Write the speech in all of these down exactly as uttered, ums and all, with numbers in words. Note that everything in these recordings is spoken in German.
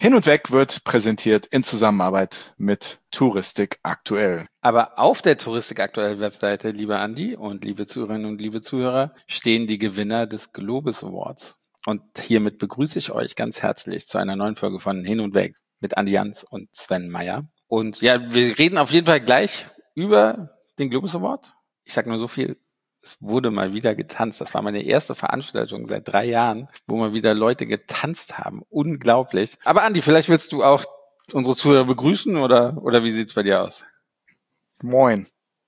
Hin und Weg wird präsentiert in Zusammenarbeit mit Touristik aktuell. Aber auf der Touristik aktuell Webseite, lieber Andi und liebe Zuhörerinnen und liebe Zuhörer, stehen die Gewinner des Globus Awards. Und hiermit begrüße ich euch ganz herzlich zu einer neuen Folge von Hin und Weg mit Andi Jans und Sven Meyer. Und ja, wir reden auf jeden Fall gleich über den Globus Award. Ich sage nur so viel. Es wurde mal wieder getanzt. Das war meine erste Veranstaltung seit drei Jahren, wo mal wieder Leute getanzt haben. Unglaublich. Aber Andi, vielleicht willst du auch unsere Zuhörer begrüßen oder, oder wie sieht's bei dir aus? Moin.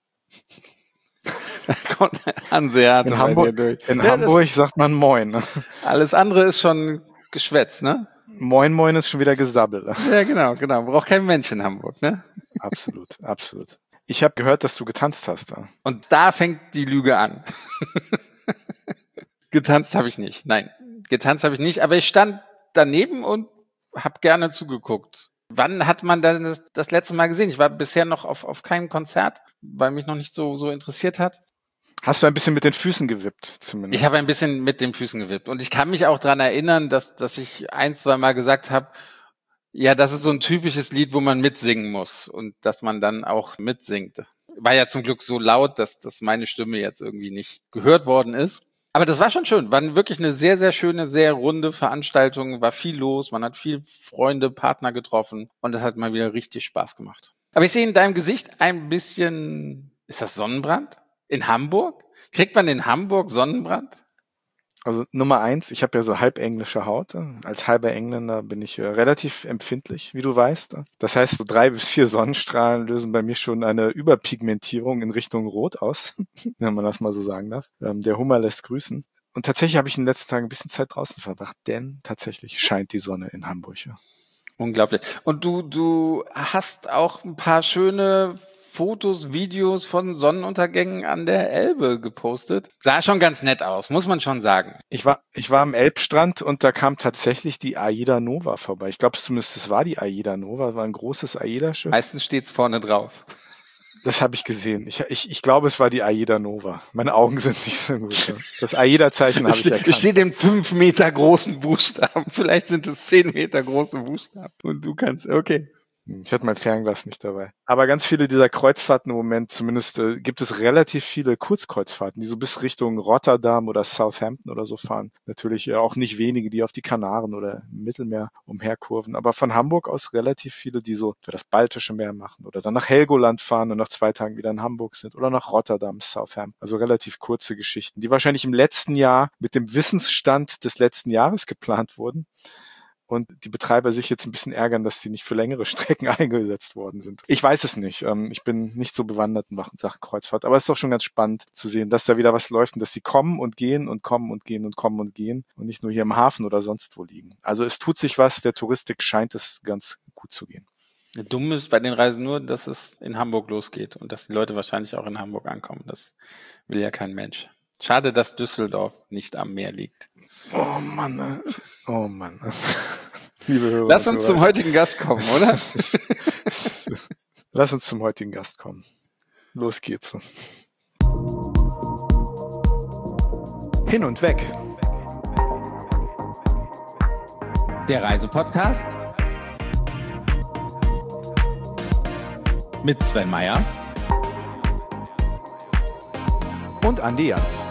Da kommt Hanseat in Hamburg, durch. In ja, Hamburg sagt man Moin. Alles andere ist schon Geschwätz, ne? Moin, Moin ist schon wieder Gesabbel. Ja, genau, genau. Braucht kein Mensch in Hamburg, ne? Absolut, absolut. Ich habe gehört, dass du getanzt hast. Und da fängt die Lüge an. Getanzt habe ich nicht. Nein, getanzt habe ich nicht. Aber ich stand daneben und habe gerne zugeguckt. Wann hat man das, das letzte Mal gesehen? Ich war bisher noch auf, auf keinem Konzert, weil mich noch nicht so, so interessiert hat. Hast du ein bisschen mit den Füßen gewippt, zumindest? Ich habe ein bisschen mit den Füßen gewippt. Und ich kann mich auch daran erinnern, dass, dass ich ein, zwei Mal gesagt habe, ja, das ist so ein typisches Lied, wo man mitsingen muss und dass man dann auch mitsingt. War ja zum Glück so laut, dass, dass meine Stimme jetzt irgendwie nicht gehört worden ist. Aber das war schon schön. War wirklich eine sehr, sehr schöne, sehr runde Veranstaltung. War viel los. Man hat viel Freunde, Partner getroffen. Und das hat mal wieder richtig Spaß gemacht. Aber ich sehe in deinem Gesicht ein bisschen, ist das Sonnenbrand? In Hamburg? Kriegt man in Hamburg Sonnenbrand? Also Nummer eins, ich habe ja so halb englische Haut. Als halber Engländer bin ich äh, relativ empfindlich, wie du weißt. Das heißt, so drei bis vier Sonnenstrahlen lösen bei mir schon eine Überpigmentierung in Richtung Rot aus, wenn man das mal so sagen darf. Ähm, der Hummer lässt grüßen. Und tatsächlich habe ich in den letzten Tagen ein bisschen Zeit draußen verbracht, denn tatsächlich scheint die Sonne in Hamburg. Ja. Unglaublich. Und du, du hast auch ein paar schöne Fotos, Videos von Sonnenuntergängen an der Elbe gepostet. Sah schon ganz nett aus, muss man schon sagen. Ich war, ich war am Elbstrand und da kam tatsächlich die Aida Nova vorbei. Ich glaube zumindest, es war die Aida Nova, das war ein großes AIDA-Schiff. Meistens steht's vorne drauf. Das habe ich gesehen. Ich, ich, ich glaube, es war die Aida Nova. Meine Augen sind nicht so gut. Das AIDA-Zeichen habe ich erkannt. Es steht in fünf Meter großen Buchstaben. Vielleicht sind es zehn Meter große Buchstaben. Und du kannst, okay. Ich hatte mein Fernglas nicht dabei. Aber ganz viele dieser Kreuzfahrten im Moment, zumindest äh, gibt es relativ viele Kurzkreuzfahrten, die so bis Richtung Rotterdam oder Southampton oder so fahren. Natürlich äh, auch nicht wenige, die auf die Kanaren oder im Mittelmeer umherkurven. Aber von Hamburg aus relativ viele, die so für das Baltische Meer machen oder dann nach Helgoland fahren und nach zwei Tagen wieder in Hamburg sind oder nach Rotterdam, Southampton. Also relativ kurze Geschichten, die wahrscheinlich im letzten Jahr mit dem Wissensstand des letzten Jahres geplant wurden. Und die Betreiber sich jetzt ein bisschen ärgern, dass sie nicht für längere Strecken eingesetzt worden sind. Ich weiß es nicht. Ich bin nicht so bewandert in Sachen Kreuzfahrt. Aber es ist doch schon ganz spannend zu sehen, dass da wieder was läuft und dass sie kommen und gehen und kommen und gehen und kommen und gehen und nicht nur hier im Hafen oder sonst wo liegen. Also es tut sich was. Der Touristik scheint es ganz gut zu gehen. Dumm ist bei den Reisen nur, dass es in Hamburg losgeht und dass die Leute wahrscheinlich auch in Hamburg ankommen. Das will ja kein Mensch. Schade, dass Düsseldorf nicht am Meer liegt. Oh Mann, oh Mann. Liebe Hörer, Lass uns zum heutigen Gast kommen, oder? Lass uns zum heutigen Gast kommen. Los geht's. Hin und weg. Der Reisepodcast mit Sven Meyer und Andi Jans.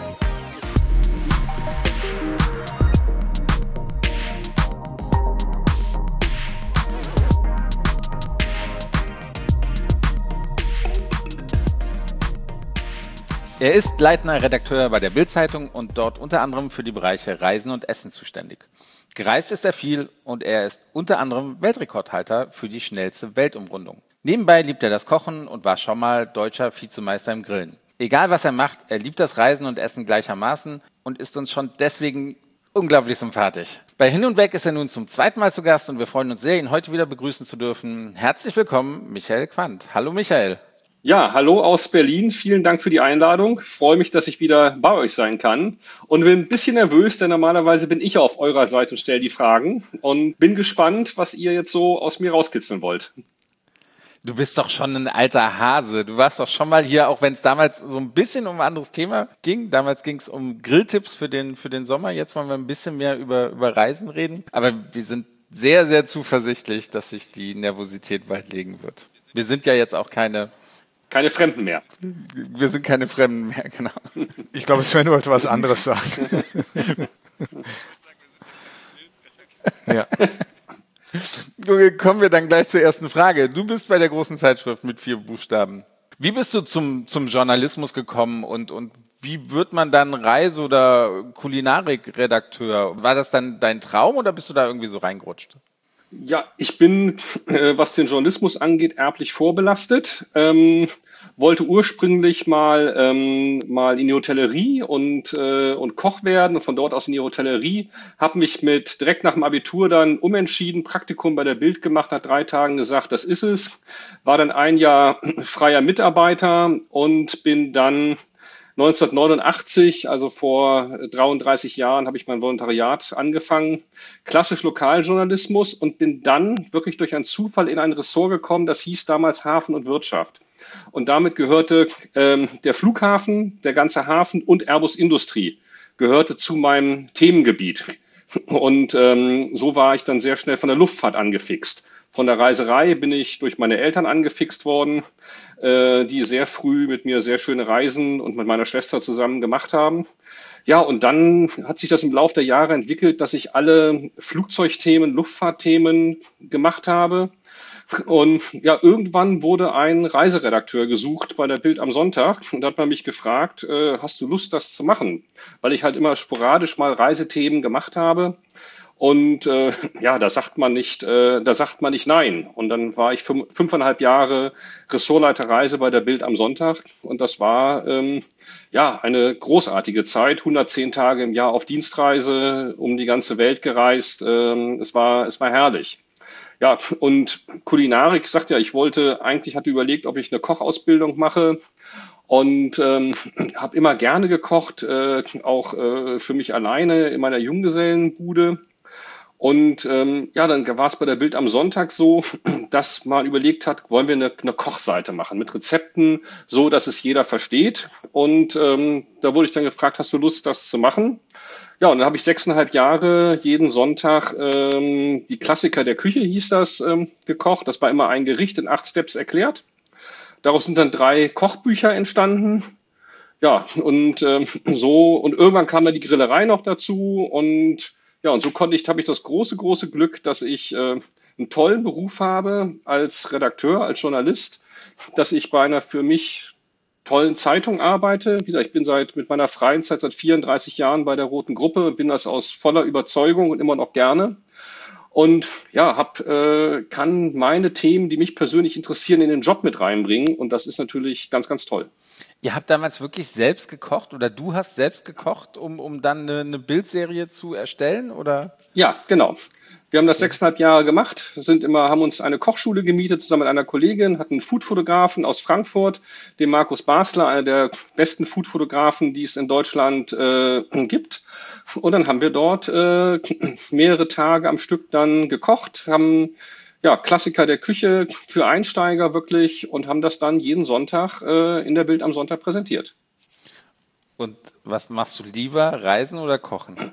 Er ist leitender Redakteur bei der Bild-Zeitung und dort unter anderem für die Bereiche Reisen und Essen zuständig. Gereist ist er viel und er ist unter anderem Weltrekordhalter für die schnellste Weltumrundung. Nebenbei liebt er das Kochen und war schon mal deutscher Vizemeister im Grillen. Egal was er macht, er liebt das Reisen und Essen gleichermaßen und ist uns schon deswegen unglaublich sympathisch. Bei Hin und Weg ist er nun zum zweiten Mal zu Gast und wir freuen uns sehr, ihn heute wieder begrüßen zu dürfen. Herzlich willkommen, Michael Quandt. Hallo Michael. Ja, hallo aus Berlin. Vielen Dank für die Einladung. Ich freue mich, dass ich wieder bei euch sein kann und bin ein bisschen nervös, denn normalerweise bin ich auf eurer Seite und stelle die Fragen und bin gespannt, was ihr jetzt so aus mir rauskitzeln wollt. Du bist doch schon ein alter Hase. Du warst doch schon mal hier, auch wenn es damals so ein bisschen um ein anderes Thema ging. Damals ging es um Grilltipps für den, für den Sommer. Jetzt wollen wir ein bisschen mehr über, über Reisen reden. Aber wir sind sehr, sehr zuversichtlich, dass sich die Nervosität bald legen wird. Wir sind ja jetzt auch keine... Keine Fremden mehr. Wir sind keine Fremden mehr, genau. Ich glaube, Sven wollte was anderes sagen. Ja. Kommen wir dann gleich zur ersten Frage. Du bist bei der großen Zeitschrift mit vier Buchstaben. Wie bist du zum, zum Journalismus gekommen und, und wie wird man dann Reise- oder Kulinarik-Redakteur? War das dann dein Traum oder bist du da irgendwie so reingerutscht? Ja, ich bin, äh, was den Journalismus angeht, erblich vorbelastet. Ähm, wollte ursprünglich mal ähm, mal in die Hotellerie und äh, und Koch werden und von dort aus in die Hotellerie. Habe mich mit direkt nach dem Abitur dann umentschieden, Praktikum bei der Bild gemacht, nach drei Tagen gesagt, das ist es. War dann ein Jahr freier Mitarbeiter und bin dann neunzehnhundertneunundachtzig, also vor dreiunddreißig Jahren, habe ich mein Volontariat angefangen, klassisch Lokaljournalismus und bin dann wirklich durch einen Zufall in ein Ressort gekommen, das hieß damals Hafen und Wirtschaft. Und damit gehörte ähm, der Flughafen, der ganze Hafen und Airbus Industrie gehörte zu meinem Themengebiet. Und ähm, so war ich dann sehr schnell von der Luftfahrt angefixt. Von der Reiserei bin ich durch meine Eltern angefixt worden, äh, die sehr früh mit mir sehr schöne Reisen und mit meiner Schwester zusammen gemacht haben. Ja, und dann hat sich das im Laufe der Jahre entwickelt, dass ich alle Flugzeugthemen, Luftfahrtthemen gemacht habe. Und ja, irgendwann wurde ein Reiseredakteur gesucht bei der Bild am Sonntag und da hat man mich gefragt, äh, hast du Lust, das zu machen? Weil ich halt immer sporadisch mal Reisethemen gemacht habe. Und äh, ja, da sagt man nicht, äh, da sagt man nicht nein. Und dann war ich fünf, fünfeinhalb Jahre Ressortleiter Reise bei der Bild am Sonntag. Und das war ähm, ja eine großartige Zeit. hundertzehn Tage im Jahr auf Dienstreise, um die ganze Welt gereist. Ähm, es war, es war herrlich. Ja, und Kulinarik, sagt ja, ich wollte, eigentlich hatte überlegt, ob ich eine Kochausbildung mache. Und ähm, habe immer gerne gekocht, äh, auch äh, für mich alleine in meiner Junggesellenbude. Und ähm, ja, dann war es bei der Bild am Sonntag so, dass man überlegt hat, wollen wir eine, eine Kochseite machen mit Rezepten, so dass es jeder versteht. Und ähm, da wurde ich dann gefragt, hast du Lust, das zu machen? Ja, und dann habe ich sechseinhalb Jahre jeden Sonntag ähm, die Klassiker der Küche, hieß das, ähm, gekocht. Das war immer ein Gericht in acht Steps erklärt. Daraus sind dann drei Kochbücher entstanden. Ja, und ähm, so, und irgendwann kam dann die Grillerei noch dazu und ja, und so konnte ich, habe ich das große, große Glück, dass ich äh, einen tollen Beruf habe als Redakteur, als Journalist, dass ich bei einer für mich tollen Zeitung arbeite. Wie gesagt, ich bin seit mit meiner freien Zeit seit vierunddreißig Jahren bei der Roten Gruppe, bin das aus voller Überzeugung und immer noch gerne. Und ja, hab, äh, kann meine Themen, die mich persönlich interessieren, in den Job mit reinbringen. Und das ist natürlich ganz, ganz toll. Ihr habt damals wirklich selbst gekocht oder du hast selbst gekocht, um, um dann eine, eine Bildserie zu erstellen, oder? Ja, genau. Wir haben das sechseinhalb Jahre gemacht, sind immer, haben uns eine Kochschule gemietet, zusammen mit einer Kollegin, hatten einen Foodfotografen aus Frankfurt, den Markus Basler, einer der besten Foodfotografen, die es in Deutschland äh, gibt. Und dann haben wir dort äh, mehrere Tage am Stück dann gekocht, haben ja Klassiker der Küche für Einsteiger wirklich und haben das dann jeden Sonntag äh, in der Bild am Sonntag präsentiert. Und was machst du lieber, Reisen oder Kochen?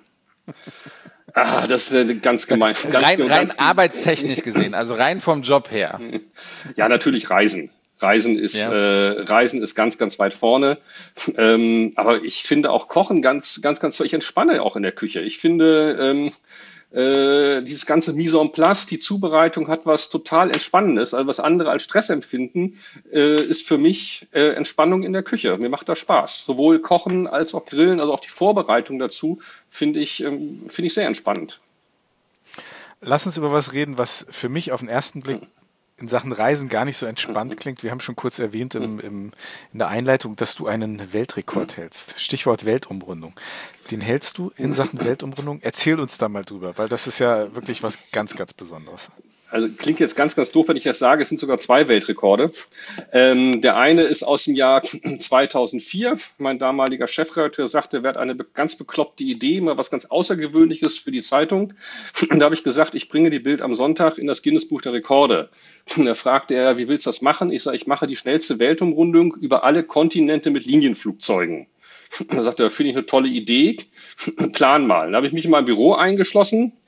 Ah, das ist eine ganz gemein. Ganz, rein ganz, rein ganz arbeitstechnisch gesehen, also rein vom Job her. Ja, natürlich Reisen. Reisen ist, ja. äh, Reisen ist ganz, ganz weit vorne. Ähm, aber ich finde auch Kochen ganz, ganz, ganz toll. Ich entspanne auch in der Küche. Ich finde, ähm, äh, dieses ganze Mise en place, die Zubereitung hat was total Entspannendes. Also was andere als Stress empfinden, äh, ist für mich äh, Entspannung in der Küche. Mir macht das Spaß. Sowohl Kochen als auch Grillen, also auch die Vorbereitung dazu, finde ich, ähm, finde ich sehr entspannend. Lass uns über was reden, was für mich auf den ersten Blick in Sachen Reisen gar nicht so entspannt klingt. Wir haben schon kurz erwähnt im, im, in der Einleitung, dass du einen Weltrekord hältst. Stichwort Weltumrundung. Den hältst du in Sachen Weltumrundung. Erzähl uns da mal drüber, weil das ist ja wirklich was ganz, ganz Besonderes. Also klingt jetzt ganz, ganz doof, wenn ich das sage. Es sind sogar zwei Weltrekorde. Ähm, der eine ist aus dem Jahr zweitausendvier. Mein damaliger Chefredakteur sagte, er hat eine ganz bekloppte Idee, mal was ganz Außergewöhnliches für die Zeitung. Und da habe ich gesagt, ich bringe die Bild am Sonntag in das Guinness-Buch der Rekorde. Und da fragte er, wie willst du das machen? Ich sage, ich mache die schnellste Weltumrundung über alle Kontinente mit Linienflugzeugen. Und da sagte er, finde ich eine tolle Idee. Plan mal. Da habe ich mich in mein Büro eingeschlossen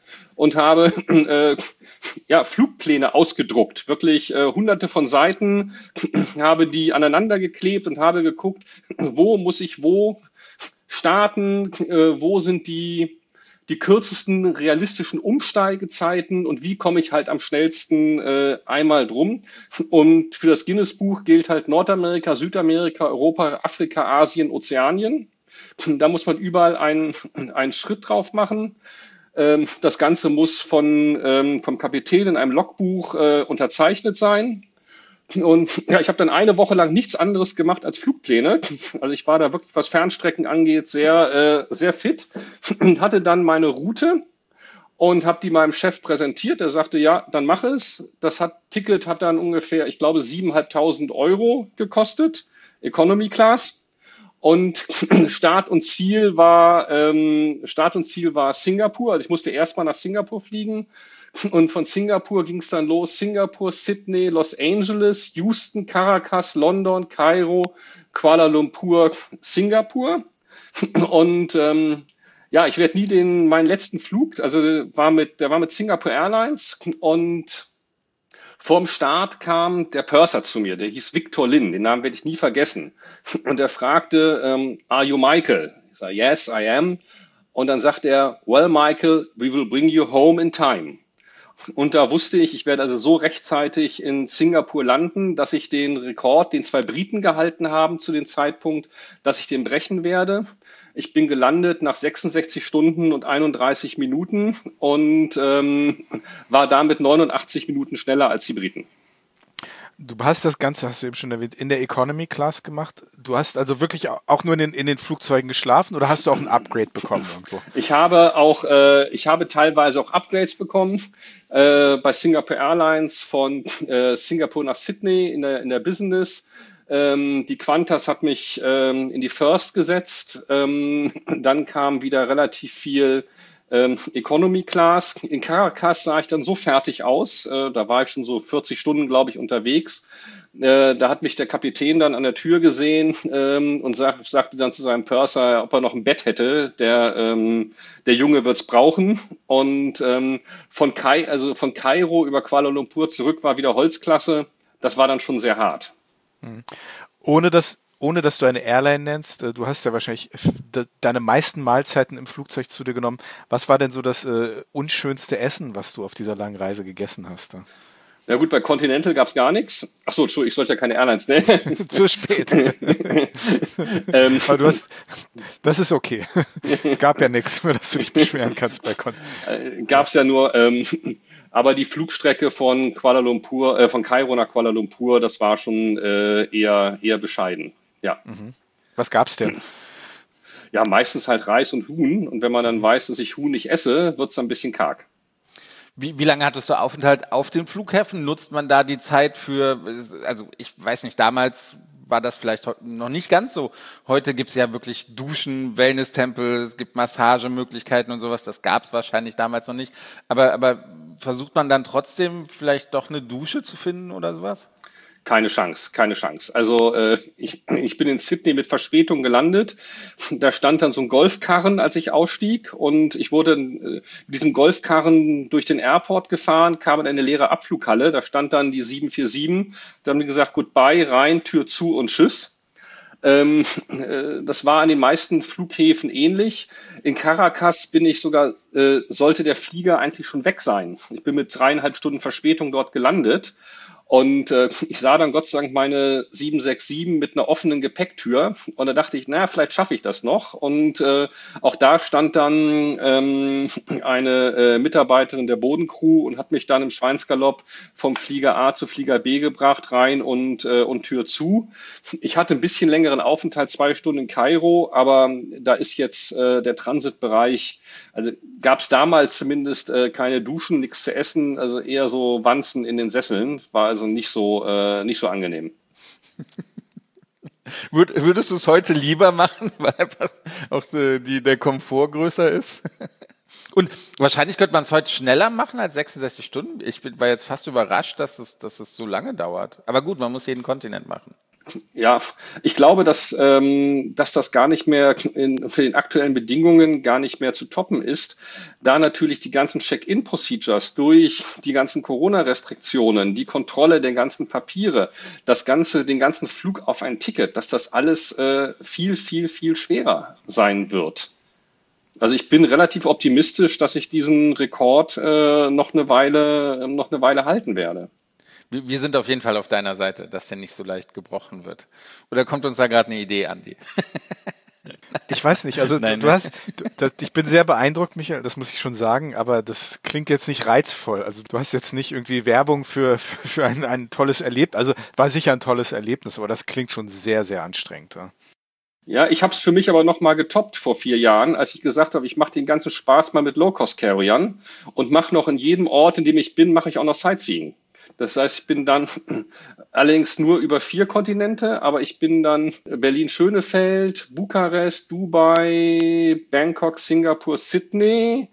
und habe äh, ja, Flugpläne ausgedruckt, wirklich äh, hunderte von Seiten, habe die aneinander geklebt und habe geguckt, wo muss ich wo starten, äh, wo sind die die kürzesten realistischen Umsteigezeiten und wie komme ich halt am schnellsten äh, einmal drum. Und für das Guinness-Buch gilt halt Nordamerika, Südamerika, Europa, Afrika, Asien, Ozeanien. Da muss man überall einen, einen Schritt drauf machen. Ähm, das Ganze muss von, ähm, vom Kapitän in einem Logbuch äh, unterzeichnet sein. Und ja, ich habe dann eine Woche lang nichts anderes gemacht als Flugpläne. Also ich war da wirklich, was Fernstrecken angeht, sehr, äh, sehr fit und hatte dann meine Route und habe die meinem Chef präsentiert. Er sagte, ja, dann mach es. Das hat, Ticket hat dann ungefähr, ich glaube, siebeneinhalbtausend Euro gekostet, Economy Class. Und Start und Ziel war ähm, Start und Ziel war Singapur. Also ich musste erstmal nach Singapur fliegen. Und von Singapur ging es dann los. Singapur, Sydney, Los Angeles, Houston, Caracas, London, Kairo, Kuala Lumpur, Singapur. Und ähm, ja, ich werde nie den meinen letzten Flug, also war mit, der war mit Singapore Airlines und vorm Start kam der Purser zu mir, der hieß Victor Lin, den Namen werde ich nie vergessen. Und er fragte, ähm, are you Michael? Ich sage, yes, I am. Und dann sagt er, well, Michael, we will bring you home in time. Und da wusste ich, ich werde also so rechtzeitig in Singapur landen, dass ich den Rekord, den zwei Briten gehalten haben zu dem Zeitpunkt, dass ich den brechen werde. Ich bin gelandet nach sechsundsechzig Stunden und einunddreißig Minuten und ähm, war damit neunundachtzig Minuten schneller als die Briten. Du hast das Ganze, hast du eben schon erwähnt, in der Economy Class gemacht. Du hast also wirklich auch nur in den, in den Flugzeugen geschlafen oder hast du auch ein Upgrade bekommen irgendwo? Ich habe auch, äh, ich habe teilweise auch Upgrades bekommen. Äh, bei Singapore Airlines von äh, Singapur nach Sydney in der, in der Business. Ähm, die Qantas hat mich ähm, in die First gesetzt. Ähm, dann kam wieder relativ viel ähm, Economy Class. In Caracas sah ich dann so fertig aus. Äh, da war ich schon so vierzig Stunden, glaube ich, unterwegs. Äh, da hat mich der Kapitän dann an der Tür gesehen ähm, und sag, sagte dann zu seinem Purser, ob er noch ein Bett hätte. Der, ähm, der Junge wird's brauchen. Und ähm, von, Kai, also von Kairo über Kuala Lumpur zurück war wieder Holzklasse. Das war dann schon sehr hart. Mhm. Ohne dass, ohne dass du eine Airline nennst, du hast ja wahrscheinlich deine meisten Mahlzeiten im Flugzeug zu dir genommen. Was war denn so das äh, unschönste Essen, was du auf dieser langen Reise gegessen hast? Ja gut, bei Continental gab es gar nichts. Achso, Entschuldigung, ich sollte ja keine Airlines nennen. Zu spät. ähm, Aber du hast, das ist okay. Es gab ja nichts, über das du dich beschweren kannst bei Continental. Äh, gab es ja nur, ähm, aber die Flugstrecke von Kuala Lumpur, äh, von Kairo nach Kuala Lumpur, das war schon äh, eher, eher bescheiden. Ja. Mhm. Was gab's denn? Ja, meistens halt Reis und Huhn. Und wenn man dann weiß, dass ich Huhn nicht esse, wird's dann ein bisschen karg. Wie, wie lange hattest du Aufenthalt auf den Flughäfen? Nutzt man da die Zeit für, also ich weiß nicht, damals war das vielleicht noch nicht ganz so. Heute gibt's ja wirklich Duschen, Wellness-Tempel, es gibt Massagemöglichkeiten und sowas. Das gab's wahrscheinlich damals noch nicht. Aber, aber versucht man dann trotzdem vielleicht doch eine Dusche zu finden oder sowas? Keine Chance, keine Chance. Also äh, ich, ich bin in Sydney mit Verspätung gelandet. Da stand dann so ein Golfkarren, als ich ausstieg. Und ich wurde äh, mit diesem Golfkarren durch den Airport gefahren, kam in eine leere Abflughalle. Da stand dann die sieben vier sieben. Da haben die gesagt, goodbye, rein, Tür zu und tschüss. Ähm, äh, das war an den meisten Flughäfen ähnlich. In Caracas bin ich sogar, äh, sollte der Flieger eigentlich schon weg sein. Ich bin mit dreieinhalb Stunden Verspätung dort gelandet. Und äh, ich sah dann Gott sei Dank meine sieben sechs sieben mit einer offenen Gepäcktür. Und da dachte ich, naja, vielleicht schaffe ich das noch. Und äh, auch da stand dann ähm, eine äh, Mitarbeiterin der Bodencrew und hat mich dann im Schweinsgalopp vom Flieger A zu Flieger B gebracht, rein und, äh, und Tür zu. Ich hatte ein bisschen längeren Aufenthalt, zwei Stunden in Kairo, aber da ist jetzt äh, der Transitbereich, also gab es damals zumindest äh, keine Duschen, nichts zu essen, also eher so Wanzen in den Sesseln, war also nicht so, äh, nicht so angenehm. Würdest du es heute lieber machen, weil einfach auch die, der Komfort größer ist? Und wahrscheinlich könnte man es heute schneller machen als sechsundsechzig Stunden. Ich bin, war jetzt fast überrascht, dass es, dass es so lange dauert. Aber gut, man muss jeden Kontinent machen. Ja, ich glaube, dass, ähm, dass das gar nicht mehr in, für den aktuellen Bedingungen gar nicht mehr zu toppen ist, da natürlich die ganzen Check-in-Procedures durch die ganzen Corona-Restriktionen, die Kontrolle der ganzen Papiere, das ganze, den ganzen Flug auf ein Ticket, dass das alles äh, viel, viel, viel schwerer sein wird. Also ich bin relativ optimistisch, dass ich diesen Rekord äh, noch eine Weile, noch eine Weile halten werde. Wir wir sind auf jeden Fall auf deiner Seite, dass der nicht so leicht gebrochen wird. Oder kommt uns da gerade eine Idee, Andi? Ich weiß nicht, also du, Nein, du ne? hast, du, das, ich bin sehr beeindruckt, Michael, das muss ich schon sagen, aber das klingt jetzt nicht reizvoll. Also du hast jetzt nicht irgendwie Werbung für, für, für ein, ein tolles Erlebnis, also war sicher ein tolles Erlebnis, aber das klingt schon sehr, sehr anstrengend. Ja, Ja, ich habe es für mich aber noch mal getoppt vor vier Jahren, als ich gesagt habe, ich mache den ganzen Spaß mal mit Low-Cost-Carriern und mache noch in jedem Ort, in dem ich bin, mache ich auch noch Sightseeing. Das heißt, ich bin dann allerdings nur über vier Kontinente, aber ich bin dann Berlin-Schönefeld, Bukarest, Dubai, Bangkok, Singapur, Sydney,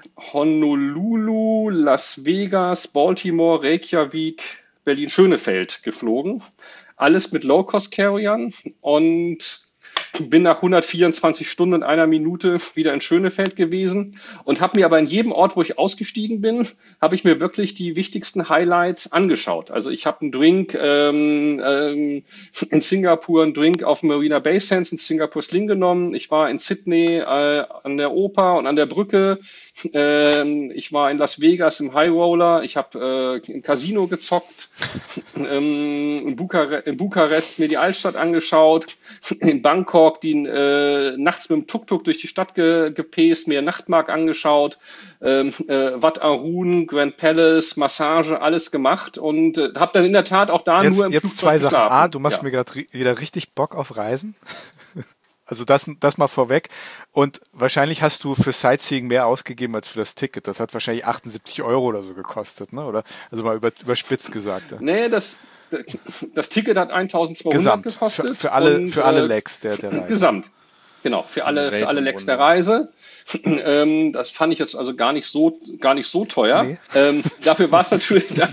Honolulu, Las Vegas, Baltimore, Reykjavik, Berlin-Schönefeld geflogen. Alles mit Low-Cost-Carriern und bin nach hundertvierundzwanzig Stunden und einer Minute wieder in Schönefeld gewesen und habe mir aber in jedem Ort, wo ich ausgestiegen bin, habe ich mir wirklich die wichtigsten Highlights angeschaut. Also ich habe einen Drink ähm, ähm, in Singapur, einen Drink auf Marina Bay Sands in Singapur Sling genommen. Ich war in Sydney äh, an der Oper und an der Brücke. Ähm, ich war in Las Vegas im High Roller. Ich habe äh, im Casino gezockt. ähm, in, Bukare- in Bukarest mir die Altstadt angeschaut. In Bangkok die äh, nachts mit dem Tuk-Tuk durch die Stadt ge- gepäst, mir Nachtmarkt angeschaut, ähm, äh, Wat Arun, Grand Palace, Massage, alles gemacht und äh, habe dann in der Tat auch da jetzt, nur im jetzt Flugzeug zwei Sachen. geschlafen. A, du machst Ja. mir gerade ri- wieder richtig Bock auf Reisen. Also das, das mal vorweg. Und wahrscheinlich hast du für Sightseeing mehr ausgegeben als für das Ticket. Das hat wahrscheinlich achtundsiebzig Euro oder so gekostet, ne? Oder also mal über, überspitzt gesagt. Ja. Nee, das, das Ticket hat eintausendzweihundert Gesamt. gekostet. Für, für alle, und, für alle äh, Legs der, der Reise. Gesamt. Genau, für alle, für alle Lecks der Reise. Ähm, das fand ich jetzt also gar nicht so, gar nicht so teuer. Nee. Ähm, dafür war es natürlich, da,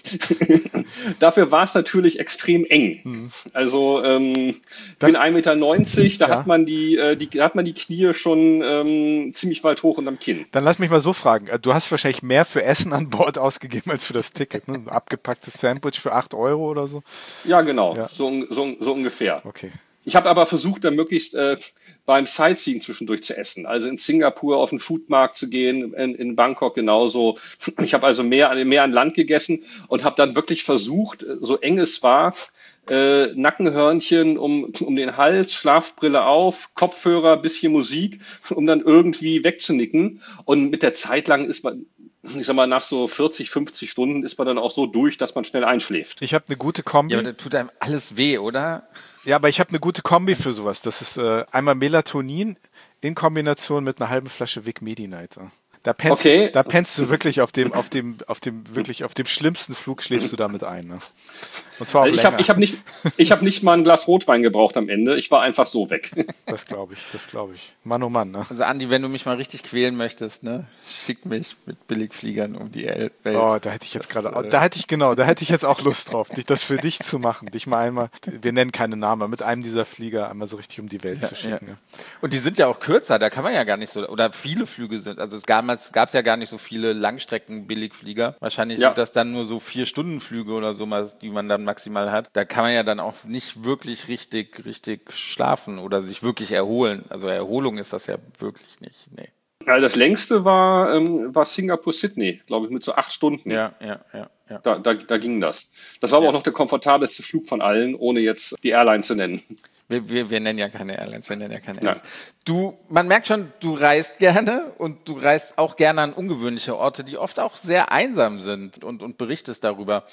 dafür war es natürlich extrem eng. Hm. Also ähm, ich Dann- bin ein Meter neunzig, da Ja. hat man die, äh, die, da hat man die Knie schon ähm, ziemlich weit hoch unterm Kinn. Dann lass mich mal so fragen. Du hast wahrscheinlich mehr für Essen an Bord ausgegeben als für das Ticket. Ne? Ein abgepacktes Sandwich für acht Euro oder so. Ja, genau, Ja. So, un- so, so ungefähr. Okay. Ich habe aber versucht, dann möglichst äh, beim Sightseeing zwischendurch zu essen. Also in Singapur auf den Foodmarkt zu gehen, in, in Bangkok genauso. Ich habe also mehr, an- mehr an Land gegessen und habe dann wirklich versucht, äh, so eng es war, äh, Nackenhörnchen um, um den Hals, Schlafbrille auf, Kopfhörer, bisschen Musik, um dann irgendwie wegzunicken. Und mit der Zeit lang ist man, ich sag mal, nach so vierzig, fünfzig Stunden ist man dann auch so durch, dass man schnell einschläft. Ich habe eine gute Kombi. Ja, aber das tut einem alles weh, oder? Ja, aber ich habe eine gute Kombi für sowas. Das ist äh, einmal Melatonin in Kombination mit einer halben Flasche Vic Medi-Night. Da pennst, Okay. da pennst du wirklich auf dem, auf dem, auf dem, wirklich auf dem schlimmsten Flug schläfst du damit ein. Ne? Und zwar auch Also ich länger. habe ich hab nicht, ich hab nicht mal ein Glas Rotwein gebraucht am Ende. Ich war einfach so weg. Das glaube ich, das glaube ich. Mann, oh Mann, ne? Also Andi, wenn du mich mal richtig quälen möchtest, ne, schick mich mit Billigfliegern um die El- Welt. Oh, da hätte ich jetzt Das, gerade, äh, da hätte ich genau, da hätte ich jetzt auch Lust drauf, dich das für dich zu machen, dich mal einmal, wir nennen keine Namen, mit einem dieser Flieger einmal so richtig um die Welt zu schicken. Ja. Und die sind ja auch kürzer, da kann man ja gar nicht so, oder viele Flüge sind, also es gab es ja gar nicht so viele Langstrecken-Billigflieger. Wahrscheinlich Ja. sind das dann nur so Vier-Stunden-Flüge oder so, mal, die man dann maximal hat. Da kann man ja dann auch nicht wirklich richtig, richtig schlafen oder sich wirklich erholen. Also Erholung ist das ja wirklich nicht. Nee. Ja, das längste war, ähm, war Singapur-Sydney, glaube ich, mit so acht Stunden. Ja, ja, ja, ja. Da, da, da ging das. Das war aber Ja. auch noch der komfortabelste Flug von allen, ohne jetzt die Airline zu nennen. Wir, wir, wir nennen ja keine Airlines, wir nennen ja keine Ja. Airlines. Du, man merkt schon, du reist gerne und du reist auch gerne an ungewöhnliche Orte, die oft auch sehr einsam sind und, und berichtest darüber.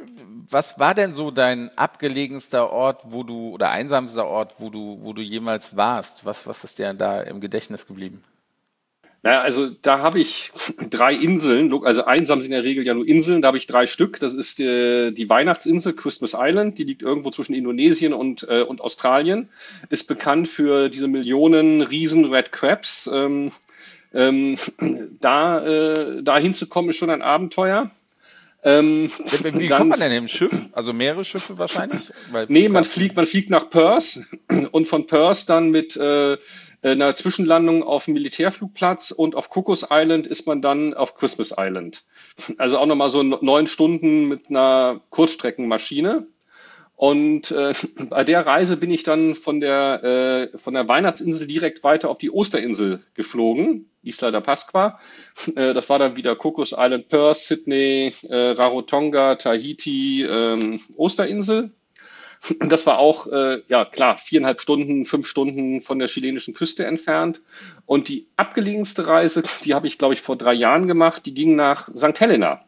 Was war denn so dein abgelegenster Ort, wo du, oder einsamster Ort, wo du, wo du jemals warst? Was, was ist dir da im Gedächtnis geblieben? Naja, also da habe ich drei Inseln, also einsam sind in der Regel ja nur Inseln, da habe ich drei Stück. Das ist äh, die Weihnachtsinsel Christmas Island, die liegt irgendwo zwischen Indonesien und, äh, und Australien, ist bekannt für diese Millionen riesen Red Crabs. Ähm, ähm, da, äh, da hinzukommen ist schon ein Abenteuer. Ähm, Wie dann, kommt man denn im Schiff? Also mehrere Schiffe wahrscheinlich? Weil nee, man fliegt, man fliegt nach Perth und von Perth dann mit äh, einer Zwischenlandung auf dem Militärflugplatz und auf Cocos Island ist man dann auf Christmas Island. Also auch nochmal so neun Stunden mit einer Kurzstreckenmaschine. Und äh, bei der Reise bin ich dann von der, äh, von der Weihnachtsinsel direkt weiter auf die Osterinsel geflogen, Isla da Pascua. Äh, das war dann wieder Cocos Island, Perth, Sydney, äh, Rarotonga, Tahiti, ähm, Osterinsel. Das war auch, äh, ja klar, viereinhalb Stunden, fünf Stunden von der chilenischen Küste entfernt. Und die abgelegenste Reise, die habe ich, glaube ich, vor drei Jahren gemacht, die ging nach Sankt Helena.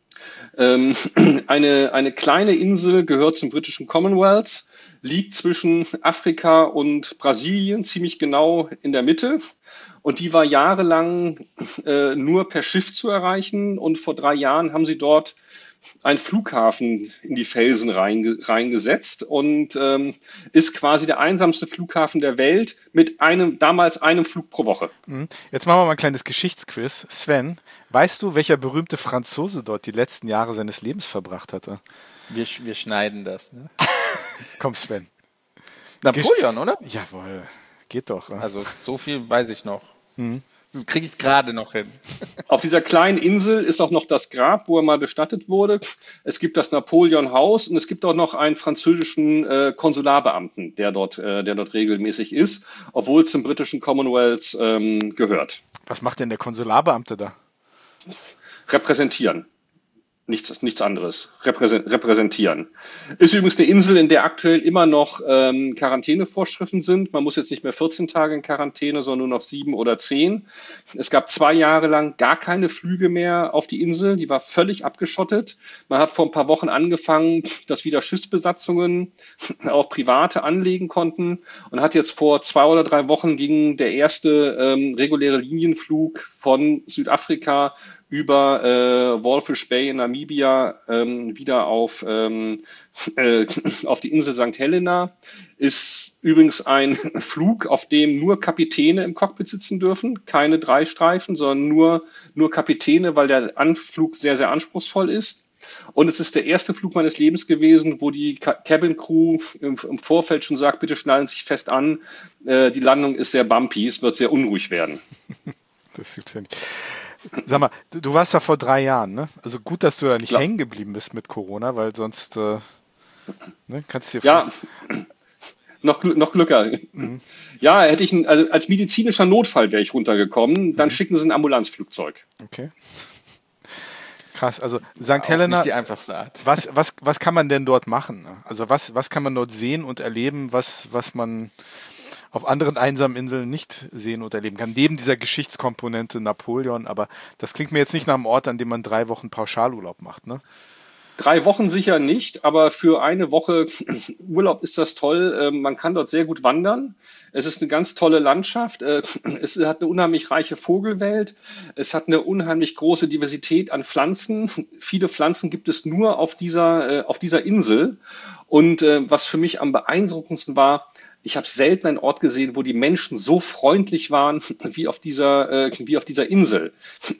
Ähm, eine, eine kleine Insel, gehört zum britischen Commonwealth, liegt zwischen Afrika und Brasilien, ziemlich genau in der Mitte. Und die war jahrelang äh, nur per Schiff zu erreichen. Und vor drei Jahren haben sie dort einen Flughafen in die Felsen reinge reingesetzt und ähm, ist quasi der einsamste Flughafen der Welt mit einem damals einem Flug pro Woche. Jetzt machen wir mal ein kleines Geschichtsquiz. Sven, weißt du, welcher berühmte Franzose dort die letzten Jahre seines Lebens verbracht hatte? Wir, wir schneiden das. Ne? Komm, Sven. Napoleon, Gesch oder? Jawohl, geht doch. Ja. Also so viel weiß ich noch. Mhm. Das kriege ich gerade noch hin. Auf dieser kleinen Insel ist auch noch das Grab, wo er mal bestattet wurde. Es gibt das Napoleon-Haus und es gibt auch noch einen französischen äh, Konsularbeamten, der dort, äh, der dort regelmäßig ist, obwohl es zum britischen Commonwealth ähm, gehört. Was macht denn der Konsularbeamte da? Repräsentieren. Nichts, nichts anderes. Repräsent, repräsentieren. Ist übrigens eine Insel, in der aktuell immer noch ähm, Quarantänevorschriften sind. Man muss jetzt nicht mehr vierzehn Tage in Quarantäne, sondern nur noch sieben oder zehn. Es gab zwei Jahre lang gar keine Flüge mehr auf die Insel. Die war völlig abgeschottet. Man hat vor ein paar Wochen angefangen, dass wieder Schiffsbesatzungen, auch private, anlegen konnten und hat jetzt vor zwei oder drei Wochen ging der erste ähm, reguläre Linienflug von Südafrika über äh, Walfish Bay in Namibia ähm, wieder auf, ähm, äh, auf die Insel Sankt Helena. Ist übrigens ein Flug, auf dem nur Kapitäne im Cockpit sitzen dürfen, keine drei Streifen, sondern nur, nur Kapitäne, weil der Anflug sehr, sehr anspruchsvoll ist. Und es ist der erste Flug meines Lebens gewesen, wo die Cabin Crew im, im Vorfeld schon sagt, bitte schnallen Sie sich fest an, äh, die Landung ist sehr bumpy, es wird sehr unruhig werden. Das gibt's ja nicht. Sag mal, du, du warst da vor drei Jahren, ne? Also gut, dass du da nicht ja. hängen geblieben bist mit Corona, weil sonst äh, ne, kannst du dir ja noch, noch Glück gehabt. Mhm. Ja, hätte ich ein, also als medizinischer Notfall wäre ich runtergekommen, dann mhm. schicken sie ein Ambulanzflugzeug. Okay. Krass, also Sankt Auch Helena, nicht die einfachste Art. Was, was, was kann man denn dort machen? Also was, was kann man dort sehen und erleben, was, was man auf anderen einsamen Inseln nicht sehen und erleben kann, neben dieser Geschichtskomponente Napoleon, aber das klingt mir jetzt nicht nach einem Ort, an dem man drei Wochen Pauschalurlaub macht, ne? Drei Wochen sicher nicht, aber für eine Woche Urlaub ist das toll. Man kann dort sehr gut wandern. Es ist eine ganz tolle Landschaft. Es hat eine unheimlich reiche Vogelwelt. Es hat eine unheimlich große Diversität an Pflanzen. Viele Pflanzen gibt es nur auf dieser, auf dieser Insel. Und was für mich am beeindruckendsten war, ich habe selten einen Ort gesehen, wo die Menschen so freundlich waren wie auf dieser, wie auf dieser Insel.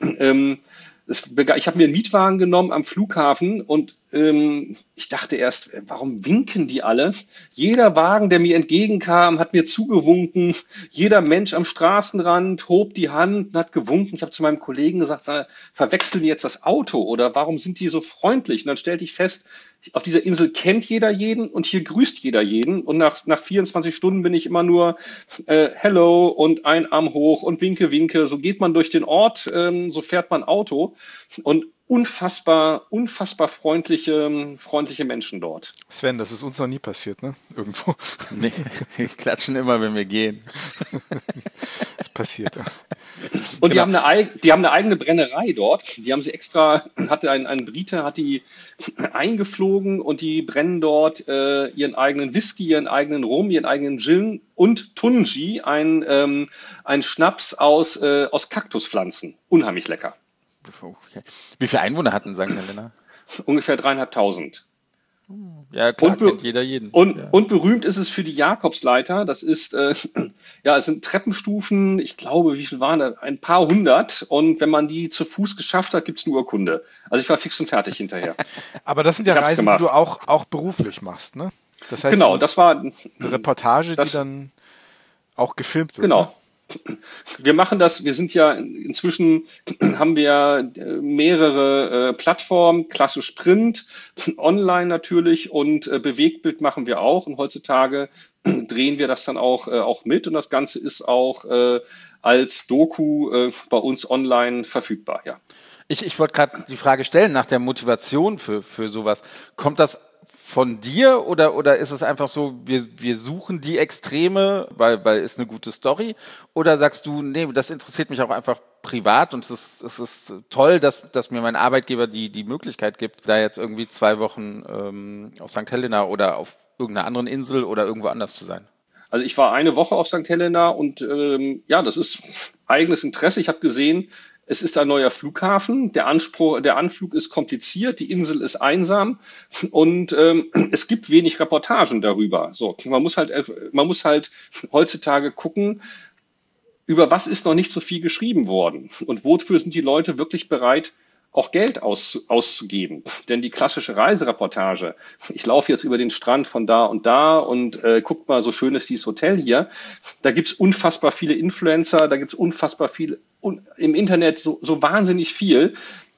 Ich habe mir einen Mietwagen genommen am Flughafen und ähm, ich dachte erst, warum winken die alle? Jeder Wagen, der mir entgegenkam, hat mir zugewunken. Jeder Mensch am Straßenrand hob die Hand und hat gewunken. Ich habe zu meinem Kollegen gesagt, verwechseln die jetzt das Auto oder warum sind die so freundlich? Und dann stellte ich fest, auf dieser Insel kennt jeder jeden und hier grüßt jeder jeden. Und nach, nach vierundzwanzig Stunden bin ich immer nur äh, Hello und ein Arm hoch und winke, winke. So geht man durch den Ort, ähm, so fährt man Auto. Und unfassbar, unfassbar freundliche, freundliche Menschen dort. Sven, das ist uns noch nie passiert, ne? Irgendwo. Nee, wir klatschen immer, wenn wir gehen. Das passiert. Ja. Und die, genau. haben eine, die haben eine eigene Brennerei dort. Die haben sie extra, hatte ein, ein Brite, hat die eingeflogen und die brennen dort äh, ihren eigenen Whisky, ihren eigenen Rum, ihren eigenen Gin und Tunji, ein, ähm, ein Schnaps aus, äh, aus Kaktuspflanzen. Unheimlich lecker. Okay. Wie viele Einwohner hatten Sankt Helena? Ungefähr dreieinhalbtausend. Ja, klar, Und, be kennt jeder jeden. und, Ja. und berühmt ist es für die Jakobsleiter. Das ist, äh, ja, es sind Treppenstufen, ich glaube, wie viel waren da? Ein paar hundert. Und wenn man die zu Fuß geschafft hat, gibt es eine Urkunde. Also ich war fix und fertig hinterher. Aber das sind ja Ich hab's Reisen, gemacht. die du auch, auch beruflich machst, ne? Das heißt, Genau, eine das war Reportage, das, die dann auch gefilmt wird. genau. Ne? Wir machen das, wir sind ja inzwischen, haben wir mehrere äh, Plattformen, klassisch Print, online natürlich und äh, Bewegtbild machen wir auch. Und heutzutage drehen wir das dann auch, äh, auch mit und das Ganze ist auch äh, als Doku äh, bei uns online verfügbar, ja. Ich, ich wollte gerade die Frage stellen nach der Motivation für, für sowas. Kommt das von dir oder, oder ist es einfach so, wir, wir suchen die Extreme, weil, weil ist eine gute Story? Oder sagst du, nee, das interessiert mich auch einfach privat und es ist, es ist toll, dass, dass mir mein Arbeitgeber die, die Möglichkeit gibt, da jetzt irgendwie zwei Wochen ähm, auf Sankt Helena oder auf irgendeiner anderen Insel oder irgendwo anders zu sein? Also ich war eine Woche auf Sankt Helena und ähm, ja, das ist eigenes Interesse. Ich habe gesehen, es ist ein neuer Flughafen. Der Anspruch, der Anflug ist kompliziert, die Insel ist einsam und ähm, es gibt wenig Reportagen darüber. So, man muss halt, man muss halt heutzutage gucken, über was ist noch nicht so viel geschrieben worden und wofür sind die Leute wirklich bereit, auch Geld aus, auszugeben. Denn die klassische Reisereportage, ich laufe jetzt über den Strand von da und da und äh, guck mal, so schön ist dieses Hotel hier. Da gibt's unfassbar viele Influencer, da gibt's unfassbar viel un, im Internet so, so wahnsinnig viel.